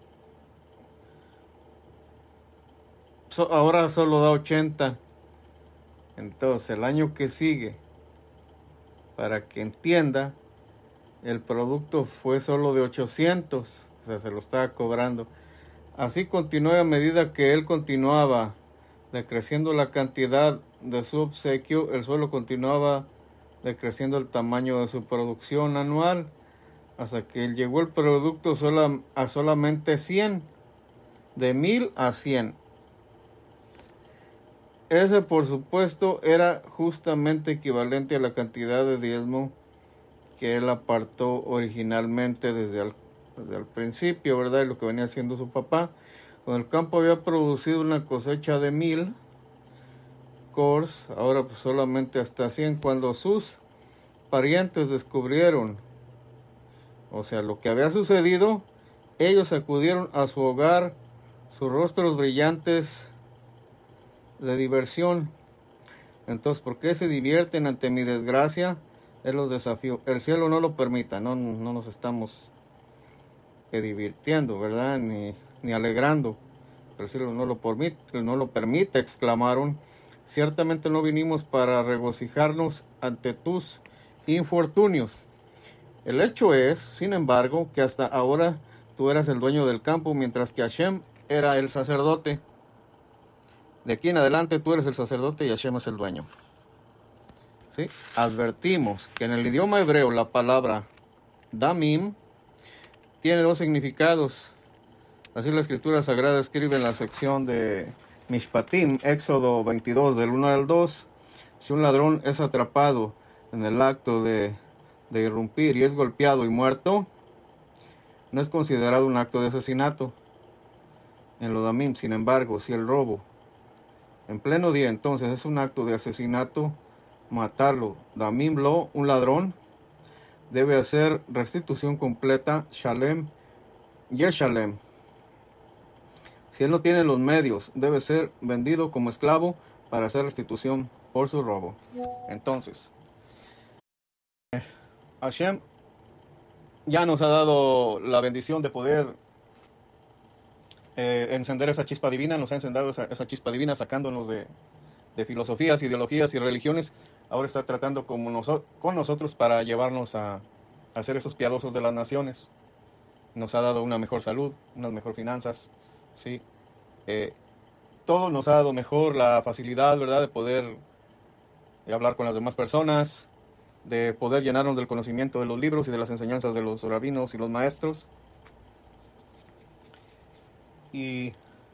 ahora solo da 80. Entonces, el año que sigue, para que entienda, el producto fue solo de 800, o sea, se lo estaba cobrando. Así continuó, a medida que él continuaba decreciendo la cantidad de su obsequio, el suelo continuaba decreciendo el tamaño de su producción anual, hasta que llegó el producto a solamente 100, de 1000 a 100. Ese, por supuesto, era justamente equivalente a la cantidad de diezmo que él apartó originalmente desde el principio, ¿verdad? Y lo que venía haciendo su papá. Cuando el campo había producido una cosecha de 1000 cors, ahora pues solamente hasta 100, cuando sus parientes descubrieron, o sea, lo que había sucedido, ellos acudieron a su hogar, sus rostros brillantes de diversión. Entonces, ¿por qué se divierten ante mi desgracia? Él los desafió. El cielo no lo permita, no nos estamos divirtiendo, ¿verdad? Ni alegrando. El cielo no lo permite, exclamaron. Ciertamente no vinimos para regocijarnos ante tus infortunios. El hecho es, sin embargo, que hasta ahora tú eras el dueño del campo, mientras que Hashem era el sacerdote. De aquí en adelante tú eres el sacerdote y Hashem es el dueño. ¿Sí? Advertimos que en el idioma hebreo la palabra damim tiene dos significados. Así la Escritura Sagrada escribe en la sección de Mishpatim, Éxodo 22, del 1 al 2. Si un ladrón es atrapado en el acto de irrumpir y es golpeado y muerto, no es considerado un acto de asesinato. En lo damim, sin embargo, si el robo en pleno día, entonces es un acto de asesinato, matarlo, damim lo, un ladrón, debe hacer restitución completa, shalem, yeshalem. Si él no tiene los medios, debe ser vendido como esclavo para hacer restitución por su robo. Entonces, Hashem ya nos ha dado la bendición de poder encender esa chispa divina, nos ha encendido esa chispa divina sacándonos de filosofías, ideologías y religiones. Ahora está tratando con nosotros para llevarnos a ser esos piadosos de las naciones. Nos ha dado una mejor salud, unas mejores finanzas, ¿sí? Todo nos ha dado mejor la facilidad, ¿verdad?, de poder hablar con las demás personas, de poder llenarnos del conocimiento de los libros y de las enseñanzas de los rabinos y los maestros. Y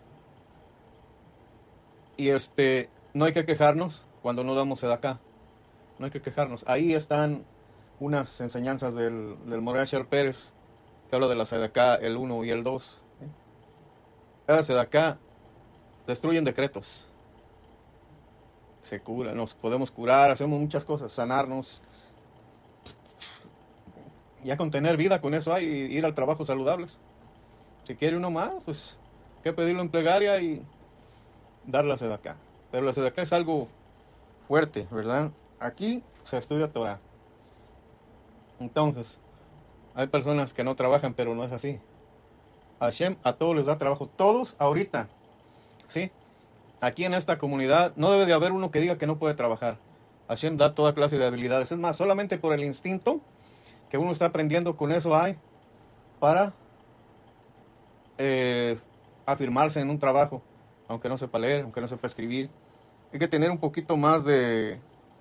no hay que quejarnos cuando no damos sedacá. No hay que quejarnos. Ahí están unas enseñanzas del Moreh Asher Pérez, que habla de la sedacá, el 1 y el 2. Cada sedacá destruyen decretos. Se cura, nos podemos curar, hacemos muchas cosas, sanarnos. Ya con tener vida, con eso hay, ir al trabajo saludables. Si quiere uno más, pues hay que pedirlo en plegaria y dar la sedacá. Pero la sedacá es algo fuerte, ¿verdad? Aquí se estudia Torah. Entonces, hay personas que no trabajan, pero no es así. Hashem a todos les da trabajo. Todos ahorita, ¿sí? Aquí en esta comunidad no debe de haber uno que diga que no puede trabajar. Hashem da toda clase de habilidades. Es más, solamente por el instinto que uno está aprendiendo, con eso hay para afirmarse en un trabajo. Aunque no sepa leer, aunque no sepa escribir. Hay que tener un poquito más de,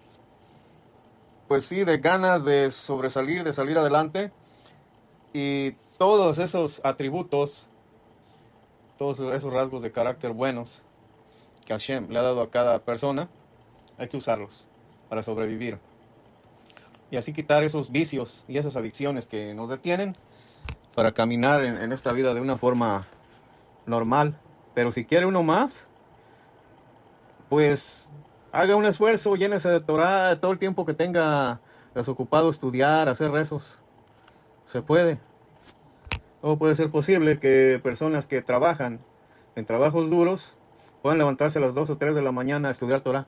pues sí, de ganas de sobresalir, de salir adelante. Y todos esos atributos, todos esos rasgos de carácter buenos que Hashem le ha dado a cada persona, hay que usarlos para sobrevivir. Y así quitar esos vicios y esas adicciones que nos detienen para caminar en esta vida de una forma normal. Pero si quiere uno más, pues haga un esfuerzo, llénese de Torah todo el tiempo que tenga desocupado, estudiar, hacer rezos. Se puede. O puede ser posible que personas que trabajan en trabajos duros puedan levantarse a las 2 o 3 de la mañana a estudiar Torah.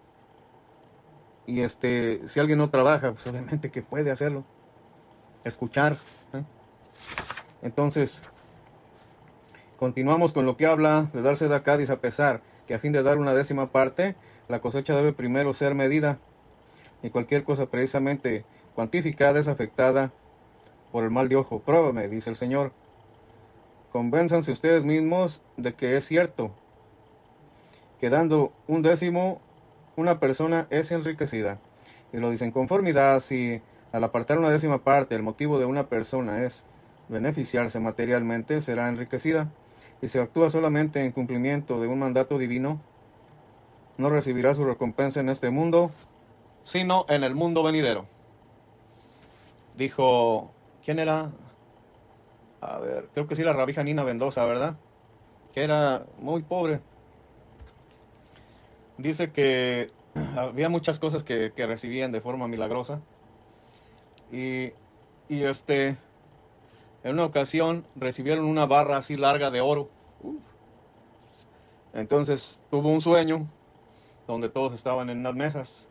Y si alguien no trabaja, pues obviamente que puede hacerlo. Escuchar. Entonces, continuamos con lo que habla de darse de acá, dice: a pesar que a fin de dar una 10ª parte, la cosecha debe primero ser medida, y cualquier cosa precisamente cuantificada es afectada por el mal de ojo. Pruébame, dice el Señor. Convénzanse ustedes mismos de que es cierto que dando un 10º, una persona es enriquecida. Y lo dice en conformidad, si al apartar una 10ª parte el motivo de una persona es beneficiarse materialmente, será enriquecida. Y si actúa solamente en cumplimiento de un mandato divino, no recibirá su recompensa en este mundo, sino en el mundo venidero. Dijo, ¿quién era? A ver, creo que sí, la Rabí Janina Mendoza, ¿verdad? Que era muy pobre. Dice que había muchas cosas que recibían de forma milagrosa. Y en una ocasión recibieron una barra así larga de oro. Entonces tuvo un sueño donde todos estaban en unas mesas.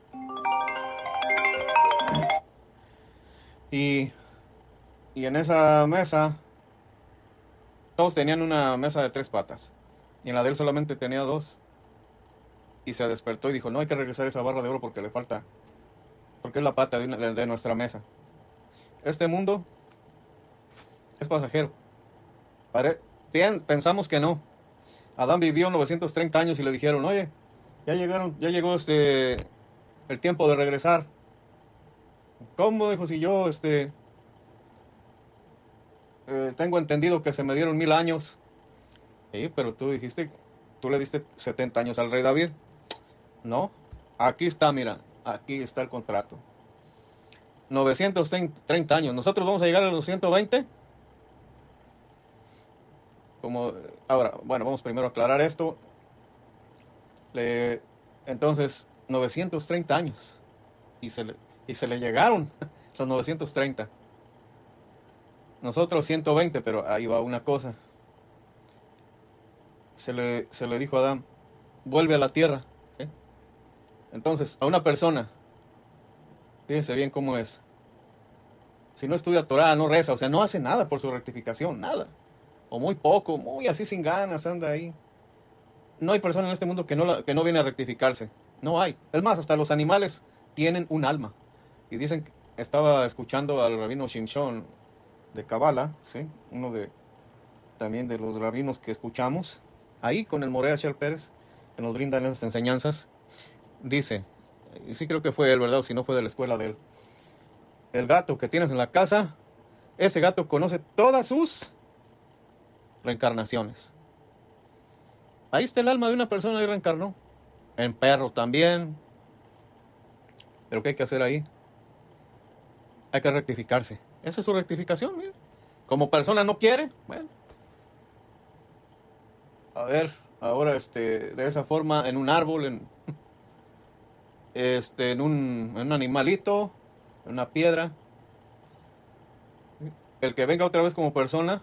Y en esa mesa, todos tenían una mesa de 3 patas. Y en la de él solamente tenía 2. Y se despertó y dijo, no, hay que regresar esa barra de oro porque le falta. Porque es la pata de nuestra mesa. Este mundo es pasajero. Bien, pensamos que no. Adán vivió 930 años y le dijeron, oye, ya llegó el tiempo de regresar. ¿Cómo? Dijo, si yo tengo entendido que se me dieron 1000 años. Sí, pero tú le diste 70 años al rey David. No, aquí está, mira, aquí está el contrato. 930 años. ¿Nosotros vamos a llegar a los 120? Ahora, bueno, vamos primero a aclarar esto. Entonces, 930 años. Y se le llegaron los 930. Nosotros 120, pero ahí va una cosa. Se le dijo a Adán, vuelve a la tierra. ¿Sí? Entonces, a una persona, fíjense bien cómo es. Si no estudia Torah, no reza, o sea, no hace nada por su rectificación, nada. O muy poco, muy así sin ganas, anda ahí. No hay persona en este mundo que no viene a rectificarse. No hay. Es más, hasta los animales tienen un alma. Y dicen, estaba escuchando al rabino Shimshon de Kabbalah, ¿sí? Uno también de los rabinos que escuchamos, ahí con el Morea Shel Pérez, que nos brindan esas enseñanzas. Dice, y sí creo que fue él, ¿verdad? O si no fue de la escuela de él. El gato que tienes en la casa, ese gato conoce todas sus reencarnaciones. Ahí está el alma de una persona que reencarnó. En perro también. Pero ¿qué hay que hacer ahí? Hay que rectificarse. Esa es su rectificación, mira. Como persona no quiere, bueno. A ver, ahora de esa forma, en un árbol, en un animalito, en una piedra. El que venga otra vez como persona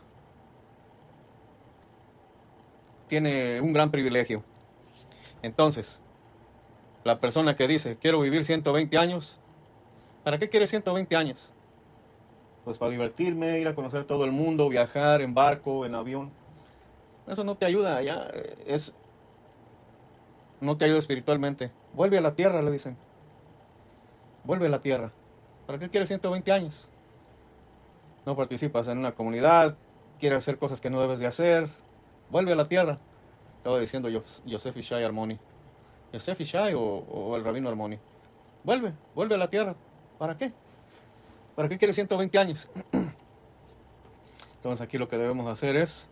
tiene un gran privilegio. Entonces, la persona que dice, quiero vivir 120 años, ¿para qué quiere 120 años? Pues para divertirme, ir a conocer todo el mundo, viajar en barco, en avión. Eso no te ayuda, no te ayuda espiritualmente. Vuelve a la tierra, le dicen. Vuelve a la tierra. ¿Para qué quieres 120 años? No participas en una comunidad, quieres hacer cosas que no debes de hacer. Vuelve a la tierra. Estaba diciendo Yosef Ishai Armoni. Yosef Ishai o el rabino Armoni. Vuelve a la tierra. ¿Para qué? ¿Para qué quieres 120 años? Entonces aquí lo que debemos hacer es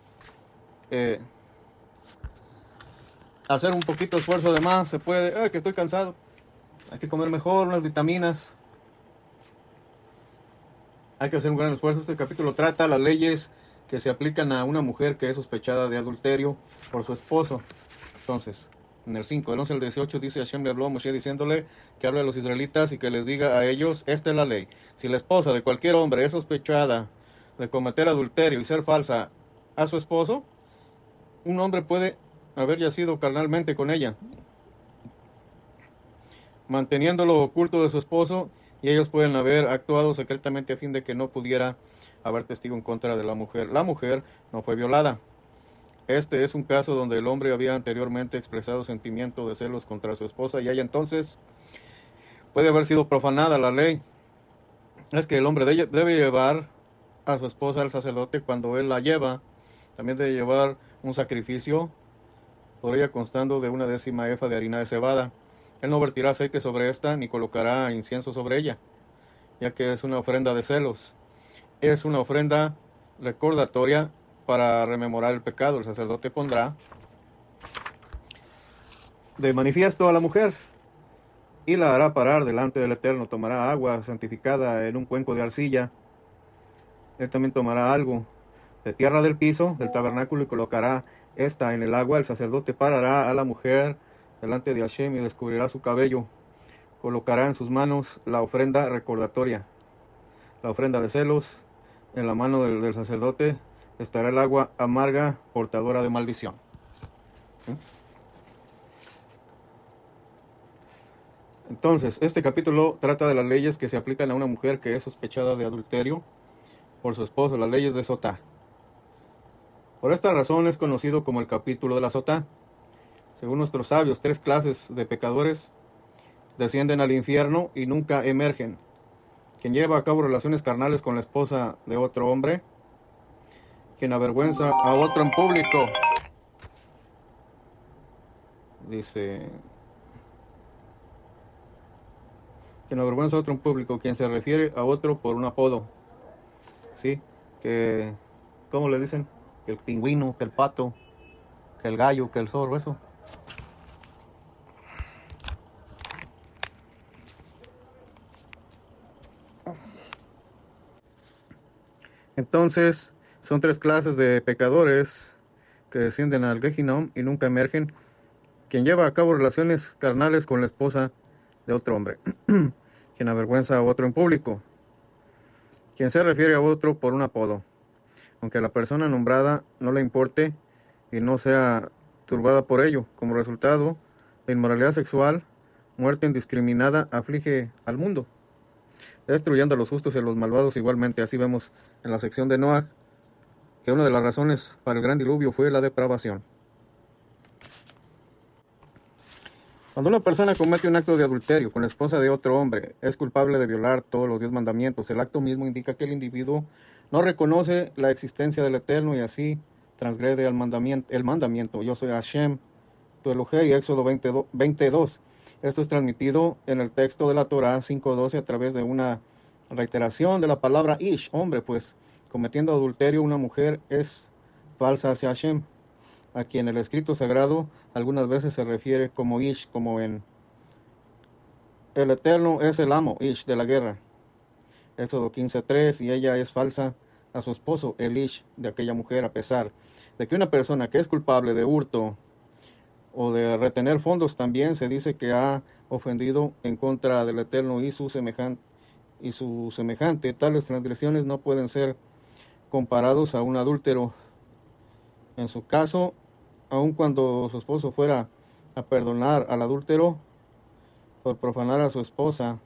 hacer un poquito de esfuerzo de más. Se puede, que estoy cansado. Hay que comer mejor, unas vitaminas. Hay que hacer un gran esfuerzo. Este capítulo trata las leyes que se aplican a una mujer que es sospechada de adulterio por su esposo. Entonces, en el 5, del 11 al 18, dice Hashem le habló a Moshe diciéndole que hable a los israelitas y que les diga a ellos, esta es la ley. Si la esposa de cualquier hombre es sospechada de cometer adulterio y ser falsa a su esposo, un hombre puede haber yacido carnalmente con ella, manteniéndolo oculto de su esposo, y ellos pueden haber actuado secretamente a fin de que no pudiera haber testigo en contra de la mujer. La mujer no fue violada. Este es un caso donde el hombre había anteriormente expresado sentimiento de celos contra su esposa y ella entonces puede haber sido profanada la ley. Es que el hombre debe llevar a su esposa al sacerdote cuando él la lleva. También debe llevar un sacrificio por ella constando de 1/10 efa de harina de cebada. Él no vertirá aceite sobre esta ni colocará incienso sobre ella, ya que es una ofrenda de celos. Es una ofrenda recordatoria para rememorar el pecado. El sacerdote pondrá de manifiesto a la mujer y la hará parar delante del Eterno. Tomará agua santificada en un cuenco de arcilla. Él también tomará algo de tierra del piso del tabernáculo y colocará esta en el agua. El sacerdote parará a la mujer delante de Hashem y descubrirá su cabello. Colocará en sus manos la ofrenda recordatoria, la ofrenda de celos. En la mano del sacerdote estará el agua amarga, portadora de maldición. Entonces, este capítulo trata de las leyes que se aplican a una mujer que es sospechada de adulterio por su esposo, las leyes de Sotá. Por esta razón es conocido como el capítulo de la Sotá. Según nuestros sabios, 3 clases de pecadores descienden al infierno y nunca emergen. Quien lleva a cabo relaciones carnales con la esposa de otro hombre, quien avergüenza a otro en público. Dice, quien avergüenza a otro en público, quien se refiere a otro por un apodo. Sí, que, ¿cómo le dicen? Que el pingüino, que el pato, que el gallo, que el zorro, eso. Entonces, son 3 clases de pecadores que descienden al Gehinom y nunca emergen. Quien lleva a cabo relaciones carnales con la esposa de otro hombre. Quien avergüenza a otro en público. Quien se refiere a otro por un apodo. Aunque a la persona nombrada no le importe y no sea turbada por ello. Como resultado, la inmoralidad sexual, muerte indiscriminada, aflige al mundo, destruyendo a los justos y a los malvados igualmente. Así vemos en la sección de Noah que una de las razones para el gran diluvio fue la depravación. Cuando una persona comete un acto de adulterio con la esposa de otro hombre, es culpable de violar todos los 10 mandamientos. El acto mismo indica que el individuo no reconoce la existencia del Eterno y así transgrede el mandamiento. Yo soy Hashem, tu Elohei, Éxodo 22. Esto es transmitido en el texto de la Torah 5:12 a través de una reiteración de la palabra Ish, hombre, pues cometiendo adulterio una mujer es falsa hacia Hashem, a quien el escrito sagrado algunas veces se refiere como Ish, como en el Eterno es el amo, Ish, de la guerra. Éxodo 15:3, y ella es falsa a su esposo, el Ish de aquella mujer, a pesar de que una persona que es culpable de hurto o de retener fondos también se dice que ha ofendido en contra del Eterno y su semejante. Tales transgresiones no pueden ser comparados a un adúltero. En su caso, aun cuando su esposo fuera a perdonar al adúltero, por profanar a su esposa,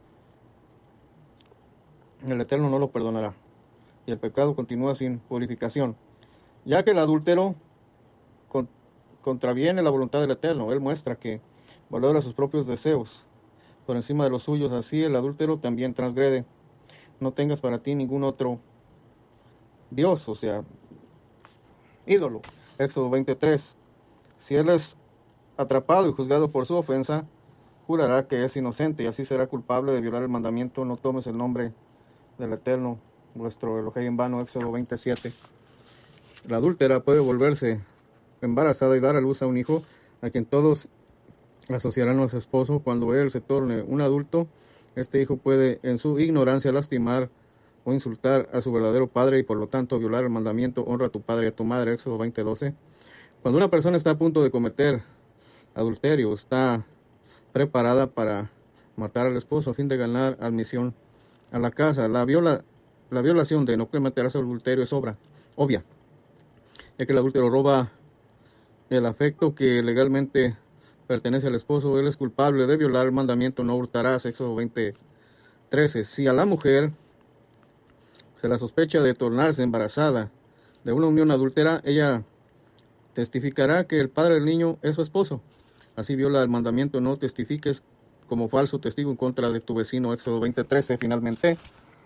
el Eterno no lo perdonará, y el pecado continúa sin purificación, ya que el adúltero contraviene la voluntad del Eterno. Él muestra que valora sus propios deseos por encima de los suyos, así el adúltero también transgrede. No tengas para ti ningún otro Dios, o sea, ídolo. Éxodo 23. Si él es atrapado y juzgado por su ofensa, jurará que es inocente y así será culpable de violar el mandamiento: no tomes el nombre del Eterno, vuestro Elohei, en vano. Éxodo 27. La adúltera puede volverse embarazada y dar a luz a un hijo, a quien todos asociarán a su esposo. Cuando él se torne un adulto, este hijo puede en su ignorancia lastimar o insultar a su verdadero padre y por lo tanto violar el mandamiento: honra a tu padre y a tu madre. Éxodo 20:12. Cuando una persona está a punto de cometer adulterio, está preparada para matar al esposo a fin de ganar admisión a la casa. La violación de no cometerse adulterio es obvia, ya que el adúltero roba el afecto que legalmente pertenece al esposo. Él es culpable de violar el mandamiento: no hurtarás. Éxodo 20:13. Si a la mujer se la sospecha de tornarse embarazada de una unión adúltera, ella testificará que el padre del niño es su esposo. Así viola el mandamiento: no testifiques como falso testigo en contra de tu vecino. Éxodo 20:13. Finalmente,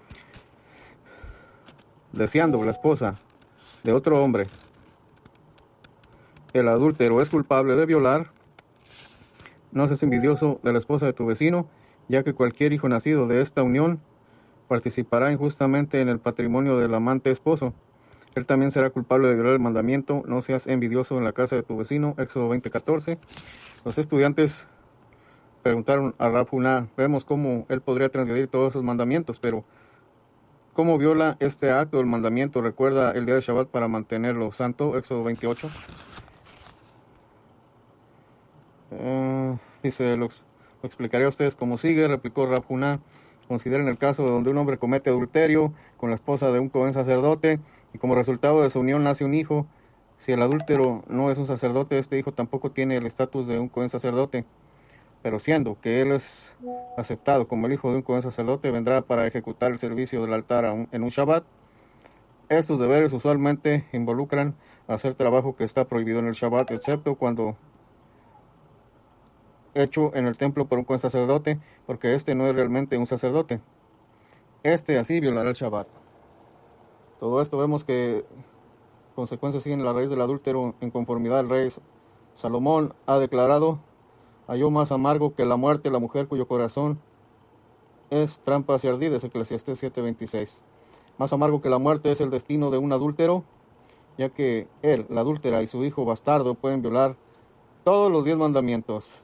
deseando la esposa de otro hombre, el adúltero es culpable de violar. No seas envidioso de la esposa de tu vecino, ya que cualquier hijo nacido de esta unión participará injustamente en el patrimonio del amante esposo. Él también será culpable de violar el mandamiento: no seas envidioso en la casa de tu vecino. Éxodo 20:14. Los estudiantes preguntaron a Rab Huna: vemos cómo él podría transgredir todos esos mandamientos, pero ¿cómo viola este acto del mandamiento? Recuerda el día de Shabbat para mantenerlo santo. Éxodo 28. Dice, lo explicaré a ustedes como sigue, replicó Rab Huna: consideren el caso donde un hombre comete adulterio con la esposa de un Cohen sacerdote y como resultado de su unión nace un hijo. Si el adúltero no es un sacerdote, este hijo tampoco tiene el estatus de un Cohen sacerdote, pero siendo que él es aceptado como el hijo de un Cohen sacerdote, vendrá para ejecutar el servicio del altar en un Shabbat. Estos deberes usualmente involucran hacer trabajo que está prohibido en el Shabbat, excepto cuando hecho en el templo por un Cohen sacerdote, porque este no es realmente un sacerdote. Este así violará el Shabbat. Todo esto vemos que consecuencias siguen la raíz del adúltero. En conformidad al rey Salomón ha declarado: halló más amargo que la muerte la mujer cuyo corazón es trampas y ardides. Eclesiastés 7:26. Más amargo que la muerte es el destino de un adúltero, ya que él, la adúltera y su hijo bastardo pueden violar todos los 10 mandamientos.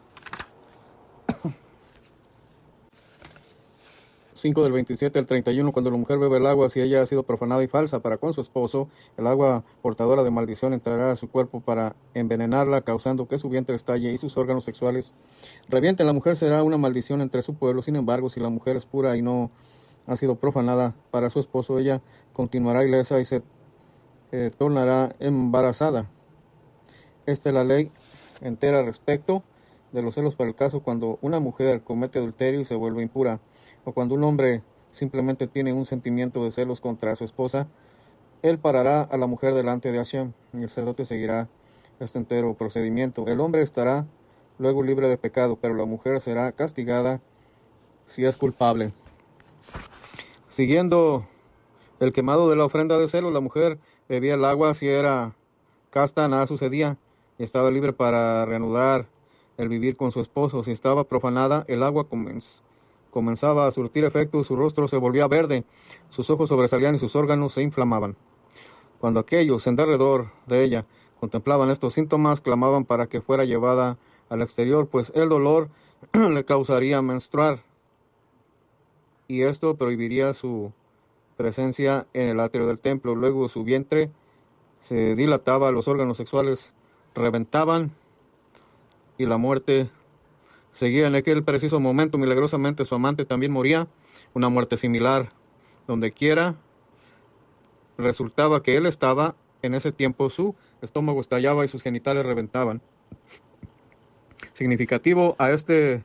5 del 27 al 31. Cuando la mujer bebe el agua, si ella ha sido profanada y falsa para con su esposo, el agua portadora de maldición entrará a su cuerpo para envenenarla, causando que su vientre estalle y sus órganos sexuales revienten. La mujer será una maldición entre su pueblo. Sin embargo, si la mujer es pura y no ha sido profanada para su esposo, ella continuará ilesa y se tornará embarazada. Esta es la ley entera respecto de los celos para el caso cuando una mujer comete adulterio y se vuelve impura, o cuando un hombre simplemente tiene un sentimiento de celos contra su esposa. Él parará a la mujer delante de Hashem y el sacerdote seguirá este entero procedimiento. El hombre estará luego libre de pecado, pero la mujer será castigada si es culpable. Siguiendo el quemado de la ofrenda de celo, la mujer bebía el agua. Si era casta, nada sucedía y estaba libre para reanudar el vivir con su esposo. Si estaba profanada, el agua comenzaba a surtir efecto, su rostro se volvía verde, sus ojos sobresalían y sus órganos se inflamaban. Cuando aquellos en derredor de ella contemplaban estos síntomas, clamaban para que fuera llevada al exterior, pues el dolor le causaría menstruar, y esto prohibiría su presencia en el atrio del templo. Luego su vientre se dilataba, los órganos sexuales reventaban y la muerte seguía. En aquel preciso momento, milagrosamente, su amante también moría, una muerte similar. Donde quiera resultaba que él estaba, en ese tiempo su estómago estallaba y sus genitales reventaban. Significativo a este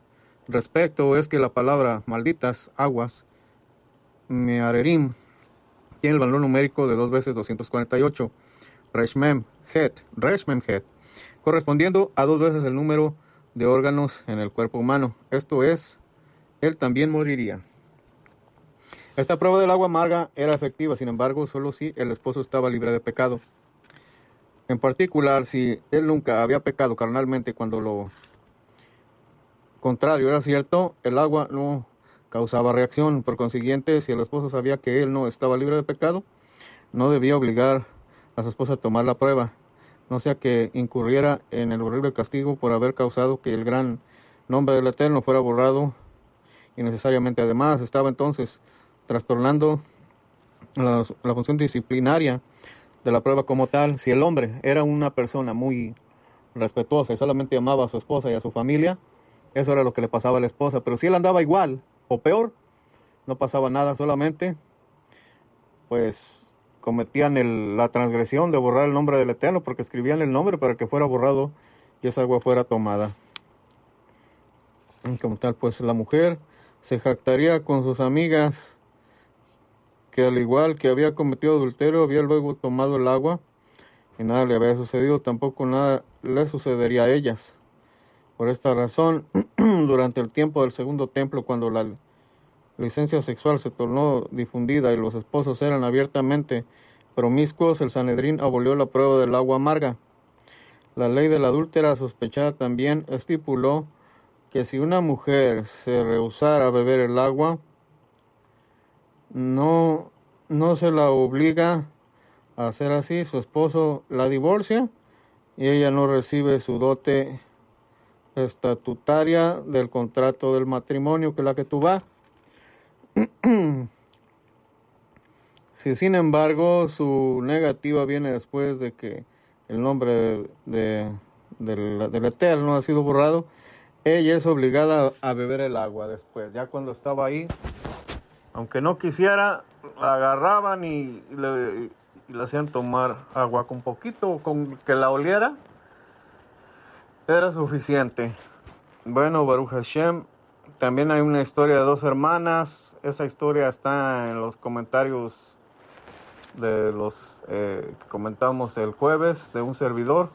respecto es que la palabra malditas aguas, mearerim, tiene el valor numérico de 2 veces 248, Reshmem Het, correspondiendo a 2 veces el número de órganos en el cuerpo humano. Esto es, él también moriría. Esta prueba del agua amarga era efectiva, sin embargo, solo si el esposo estaba libre de pecado. En particular, si él nunca había pecado carnalmente cuando lo contrario era cierto, el agua no causaba reacción. Por consiguiente, si el esposo sabía que él no estaba libre de pecado, no debía obligar a su esposa a tomar la prueba, no sea que incurriera en el horrible castigo por haber causado que el gran nombre del Eterno fuera borrado innecesariamente. Además, estaba entonces trastornando la función disciplinaria de la prueba como tal. Si el hombre era una persona muy respetuosa y solamente amaba a su esposa y a su familia, eso era lo que le pasaba a la esposa. Pero si él andaba igual o peor, no pasaba nada, solamente pues cometían la transgresión de borrar el nombre del Eterno, porque escribían el nombre para que fuera borrado y esa agua fuera tomada. Y como tal, pues la mujer se jactaría con sus amigas que al igual que había cometido adulterio, había luego tomado el agua y nada le había sucedido, tampoco nada le sucedería a ellas. Por esta razón, durante el tiempo del segundo templo, cuando la licencia sexual se tornó difundida y los esposos eran abiertamente promiscuos, el Sanedrín abolió la prueba del agua amarga. La ley de la adúltera sospechada también estipuló que si una mujer se rehusara a beber el agua, no se la obliga a hacer así, su esposo la divorcia y ella no recibe su dote estatutaria del contrato del matrimonio, que es la que tú vas. Si sin embargo su negativa viene después de que el nombre del Eterno ha sido borrado, ella es obligada a beber el agua después. Ya cuando estaba ahí, aunque no quisiera, la agarraban y le hacían tomar agua con poquito, con que la oliera, era suficiente. Bueno, Baruch Hashem, también hay una historia de 2 hermanas. Esa historia está en los comentarios de los que comentamos el jueves de un servidor.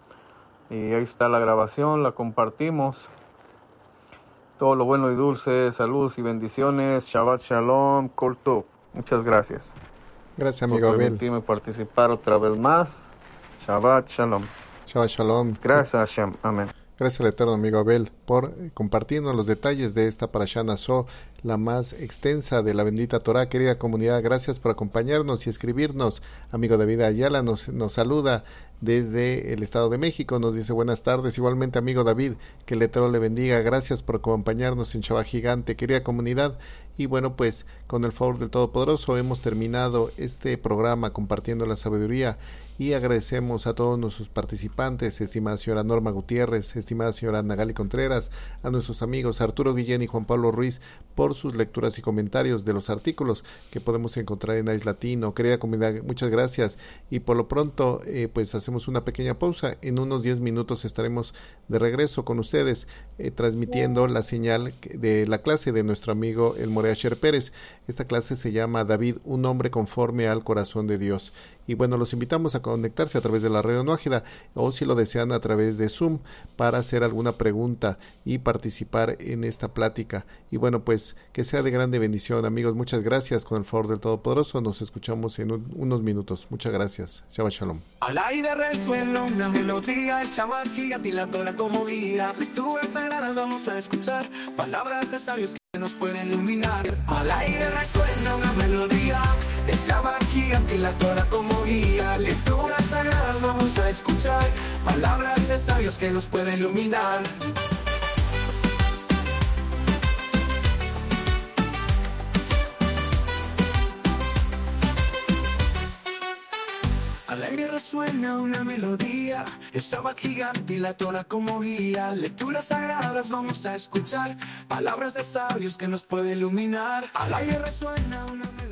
Y ahí está la grabación, la compartimos. Todo lo bueno y dulce, saludos y bendiciones. Shabbat Shalom, Kol Tov. Muchas gracias. Gracias, amigo por Abel. permitirme participar otra vez más. Shabbat Shalom. Shabbat Shalom. Gracias, Hashem. Amén. Gracias al eterno amigo Abel por compartirnos los detalles de esta Parashá Naso, la más extensa de la bendita Torah. Querida comunidad, gracias por acompañarnos y escribirnos. Amigo David Ayala nos saluda desde el Estado de México, nos dice buenas tardes. Igualmente, amigo David, que el Eterno le bendiga. Gracias por acompañarnos en Shabbat Gigante, querida comunidad. Y bueno, pues con el favor del Todopoderoso hemos terminado este programa compartiendo la sabiduría y agradecemos a todos nuestros participantes, estimada señora Norma Gutiérrez, estimada señora Nagali Contreras, a nuestros amigos Arturo Guillén y Juan Pablo Ruiz por sus lecturas y comentarios de los artículos que podemos encontrar en Ice Latino. Querida comunidad, muchas gracias y por lo pronto pues hacemos una pequeña pausa. En unos 10 minutos estaremos de regreso con ustedes transmitiendo la señal de la clase de nuestro amigo el Morea Sher Pérez. Esta clase se llama David, un hombre conforme al corazón de Dios. Y bueno, los invitamos a conectarse a través de la radio Noágida o si lo desean a través de Zoom para hacer alguna pregunta y participar en esta plática. Y bueno, pues que sea de grande bendición, amigos. Muchas gracias. Con el favor del Todopoderoso nos escuchamos en unos minutos. Muchas gracias. Shabbat Shalom. Al aire resuena una melodía, el Shabbat Gigante y la Torah como guía. Lecturas sagradas vamos a escuchar, palabras de sabios que nos pueden iluminar. Al aire resuena una melodía, el Shabbat Gigante y la Torah como guía. Lecturas sagradas vamos a escuchar, palabras de sabios que nos pueden iluminar. Al aire resuena una melodía, el Shabbat Gigante y la Torah como guía. Lecturas sagradas vamos a escuchar, palabras de sabios que nos pueden iluminar. Al aire resuena una melodía.